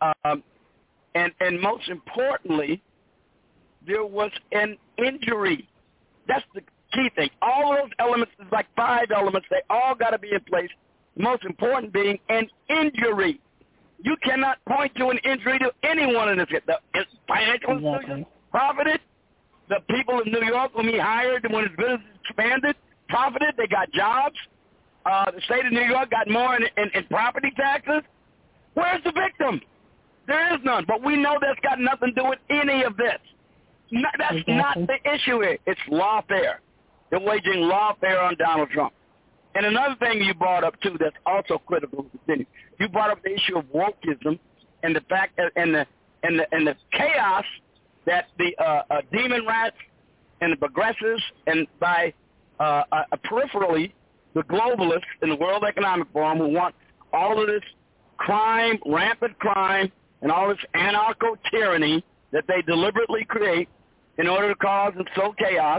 and most importantly, there was an injury. That's the key thing. All those elements, there's like 5 elements, they all got to be in place. The most important being an injury. You cannot point to an injury to anyone in this. The financial institutions profited. The people in New York whom he hired when his business expanded profited. They got jobs. The state of New York got more in property taxes. Where's the victim? There is none. But we know that's got nothing to do with any of this. That's not the issue here. It's lawfare. They're waging lawfare on Donald Trump. And another thing you brought up, too, that's also critical to continue. You brought up the issue of wokeism and the fact and the chaos that the demon rats and the progressives and by peripherally the globalists in the World Economic Forum who want all of this crime, rampant crime, and all this anarcho-tyranny that they deliberately create in order to cause and sow chaos.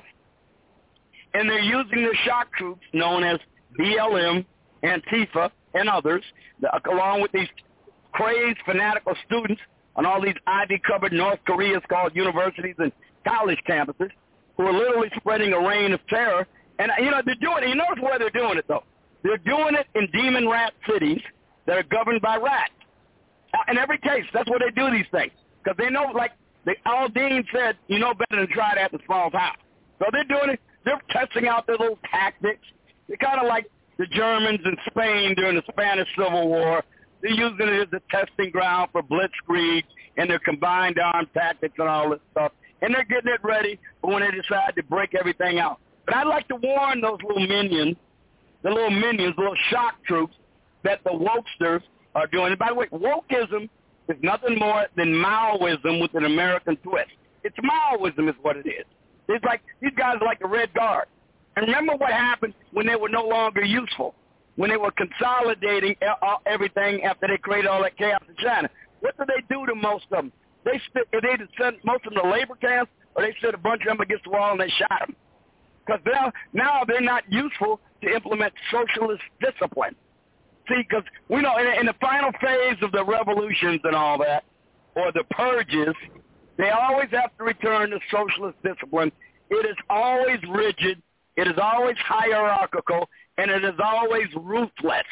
And they're using the shock troops known as BLM, Antifa, and others, along with these crazed, fanatical students on all these ivy-covered North Koreas called universities and college campuses who are literally spreading a reign of terror. And, they're doing it. You notice where they're doing it, though. They're doing it in demon rat cities that are governed by rats. In every case, that's where they do these things. Because they know, like Aldine said, you know better than try that in a small town. So they're doing it. They're testing out their little tactics. They're kind of like the Germans in Spain during the Spanish Civil War. They're using it as a testing ground for blitzkrieg and their combined armed tactics and all this stuff. And they're getting it ready for when they decide to break everything out. But I'd like to warn those little minions, the little shock troops, that the wokesters are doing. And by the way, wokeism is nothing more than Maoism with an American twist. It's Maoism is what it is. It's like these guys are like the Red Guard. And remember what happened when they were no longer useful, when they were consolidating everything after they created all that chaos in China. What did they do to most of them? They sent most of them to labor camps, or they stood a bunch of them against the wall and they shot them. Because now they're not useful to implement socialist discipline. See, because we know in the final phase of the revolutions and all that, or the purges, they always have to return to socialist discipline. It is always rigid. It is always hierarchical, and it is always ruthless.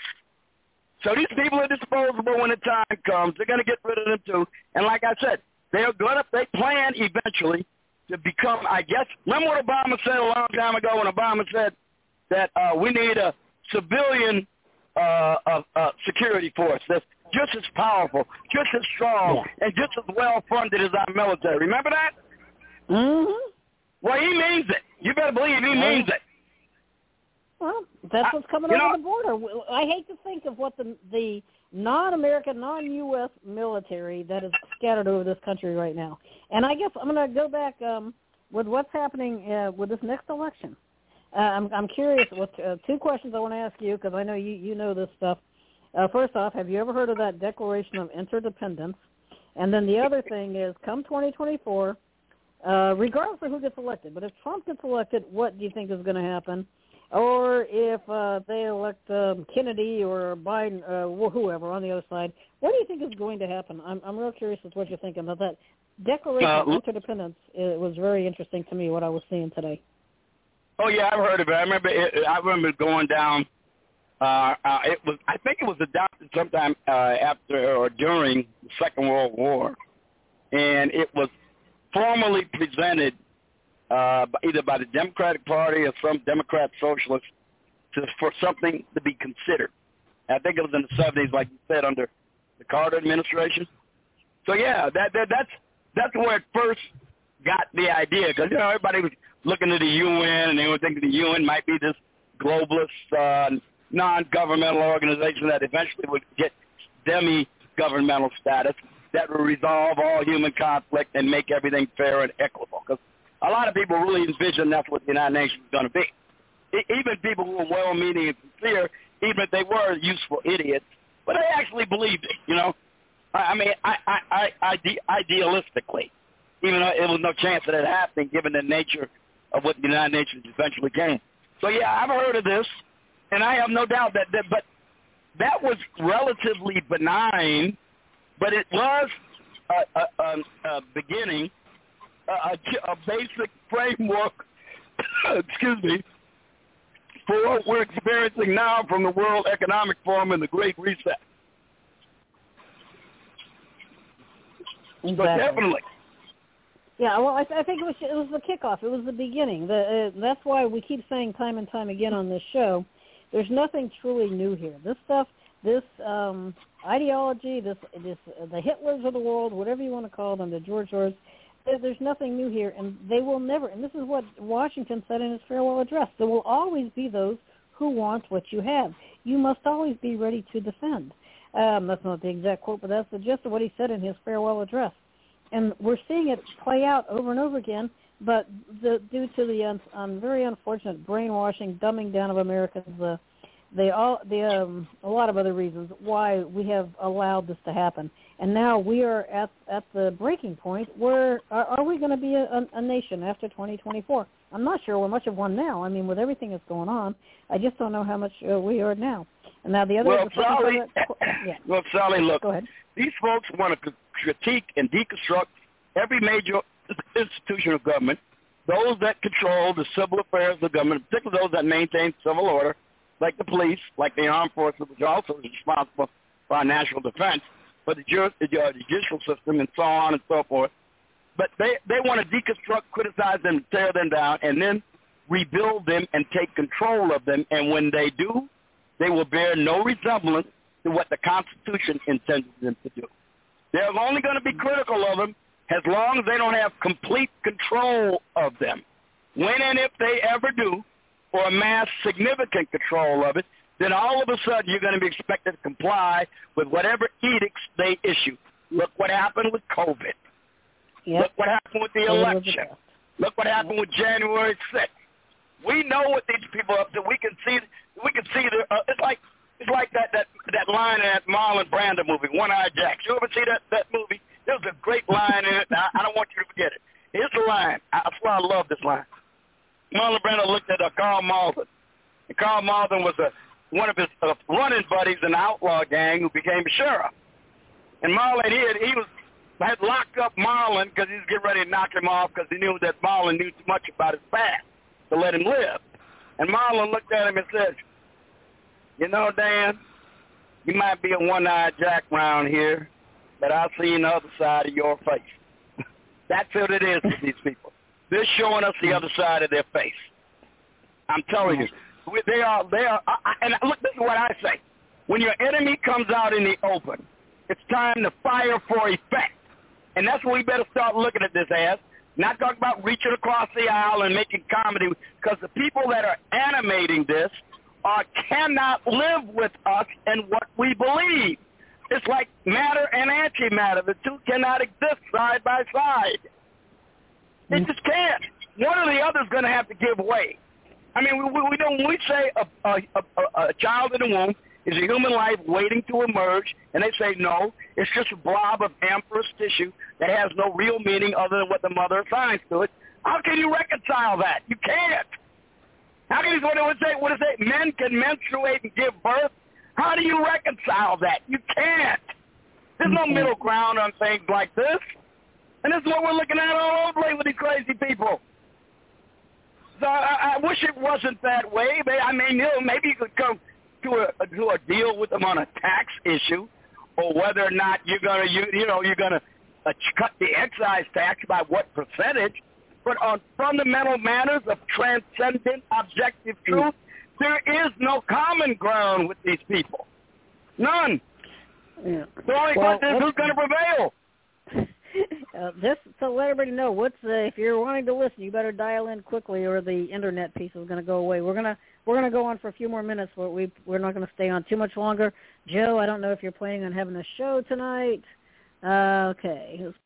So these people are disposable when the time comes. They're going to get rid of them too. And like I said, they plan eventually to become, I guess, remember what Obama said a long time ago when Obama said that we need a civilian security force that's just as powerful, just as strong, and just as well-funded as our military. Remember that? Mm-hmm. Well, he means it. You better believe he means it. Well, that's what's coming over the border. I hate to think of what the non-American, non-U.S. military that is scattered over this country right now. And I guess I'm going to go back with what's happening with this next election. I'm curious. With 2 questions I want to ask you, because I know you know this stuff. First off, have you ever heard of that Declaration of Interdependence? And then the other thing is, come 2024, regardless of who gets elected, but if Trump gets elected, what do you think is going to happen? Or if they elect Kennedy or Biden, whoever on the other side, what do you think is going to happen? I'm real curious as to what you're thinking about that Declaration of Interdependence. It was very interesting to me what I was seeing today. Oh yeah, I've heard of it. I remember going down. I think it was adopted sometime after or during the Second World War, and it was formally presented either by the Democratic Party or some Democrat socialists for something to be considered. I think it was in the 70s, like you said, under the Carter administration. So yeah, that's where it first got the idea, because everybody was looking at the UN and they were thinking the UN might be this globalist non-governmental organization that eventually would get governmental status that will resolve all human conflict and make everything fair and equitable. Because a lot of people really envision that's what the United Nations is going to be. Even people who are well-meaning and sincere, even if they were useful idiots, but they actually believed it, you know. I mean, idealistically, even though it was no chance of that happening given the nature of what the United Nations eventually became. So, yeah, I've heard of this, and I have no doubt that but that was relatively benign, but it was a beginning, a basic framework, excuse me, for what we're experiencing now from the World Economic Forum and the Great Reset. Exactly. So definitely. Yeah, well, I think it was the kickoff. It was the beginning. That's why we keep saying time and time again on this show, there's nothing truly new here. This stuff, this ideology, the Hitlers of the world, whatever you want to call them, the George Orwells, there's nothing new here, and they will never, and this is what Washington said in his farewell address, there will always be those who want what you have. You must always be ready to defend. That's not the exact quote, but that's the gist of what he said in his farewell address. And we're seeing it play out over and over again, but due to the very unfortunate brainwashing, dumbing down of Americans, a lot of other reasons why we have allowed this to happen. And now we are at the breaking point where are we going to be a nation after 2024? I'm not sure we're much of one now. I mean, with everything that's going on, I just don't know how much we are now. And now the other... Well, Sally, look, go ahead. These folks want to critique and deconstruct every major institution of government, those that control the civil affairs of the government, particularly those that maintain civil order, like the police, like the armed forces, which are also responsible for our national defense, for the judicial system, and so on and so forth. But they want to deconstruct, criticize them, tear them down, and then rebuild them and take control of them. And when they do, they will bear no resemblance to what the Constitution intended them to do. They're only going to be critical of them as long as they don't have complete control of them. When and if they ever do, or amass significant control of it, then all of a sudden you're going to be expected to comply with whatever edicts they issue. Look what happened with COVID. Yep. Look what happened with the election. Look what happened with January 6th. We know what these people are up to. We can see it's like that line in that Marlon Brando movie, One-Eyed Jack. You ever see that movie? There was a great line in it. I don't want you to forget it. Here's the line. That's why I love this line. Marlon Brando looked at Carl Malden. And Carl Malden was one of his running buddies in the outlaw gang who became a sheriff. And Marlon, he had locked up Marlon because he was getting ready to knock him off because he knew that Marlon knew too much about his past to let him live. And Marlon looked at him and said, "You know, Dan, you might be a one-eyed jack around here, but I've seen the other side of your face." That's what it is with these people. They're showing us the other side of their face. I'm telling you. They are, and look, this is what I say. When your enemy comes out in the open, it's time to fire for effect. And that's what we better start looking at this as. Not talking about reaching across the aisle and making comedy, because the people that are animating this cannot live with us and what we believe. It's like matter and antimatter. The two cannot exist side by side. They just can't. One or the other is going to have to give way. I mean, we don't. When we say a child in the womb is a human life waiting to emerge, and they say no, it's just a blob of amorphous tissue that has no real meaning other than what the mother assigns to it. How can you reconcile that? You can't. How can you, what do they say? Men can menstruate and give birth. How do you reconcile that? You can't. There's no middle ground on things like this. And this is what we're looking at all over with these crazy people. So I wish it wasn't that way. I mean, maybe you could come to a deal with them on a tax issue, or whether or not you're gonna cut the excise tax by what percentage. But on fundamental matters of transcendent objective truth, there is no common ground with these people. None. Yeah. The only question is who's going to prevail. Just to let everybody know, if you're wanting to listen, you better dial in quickly, or the internet piece is going to go away. We're gonna go on for a few more minutes. We're not going to stay on too much longer. Joe, I don't know if you're planning on having a show tonight. Okay, let's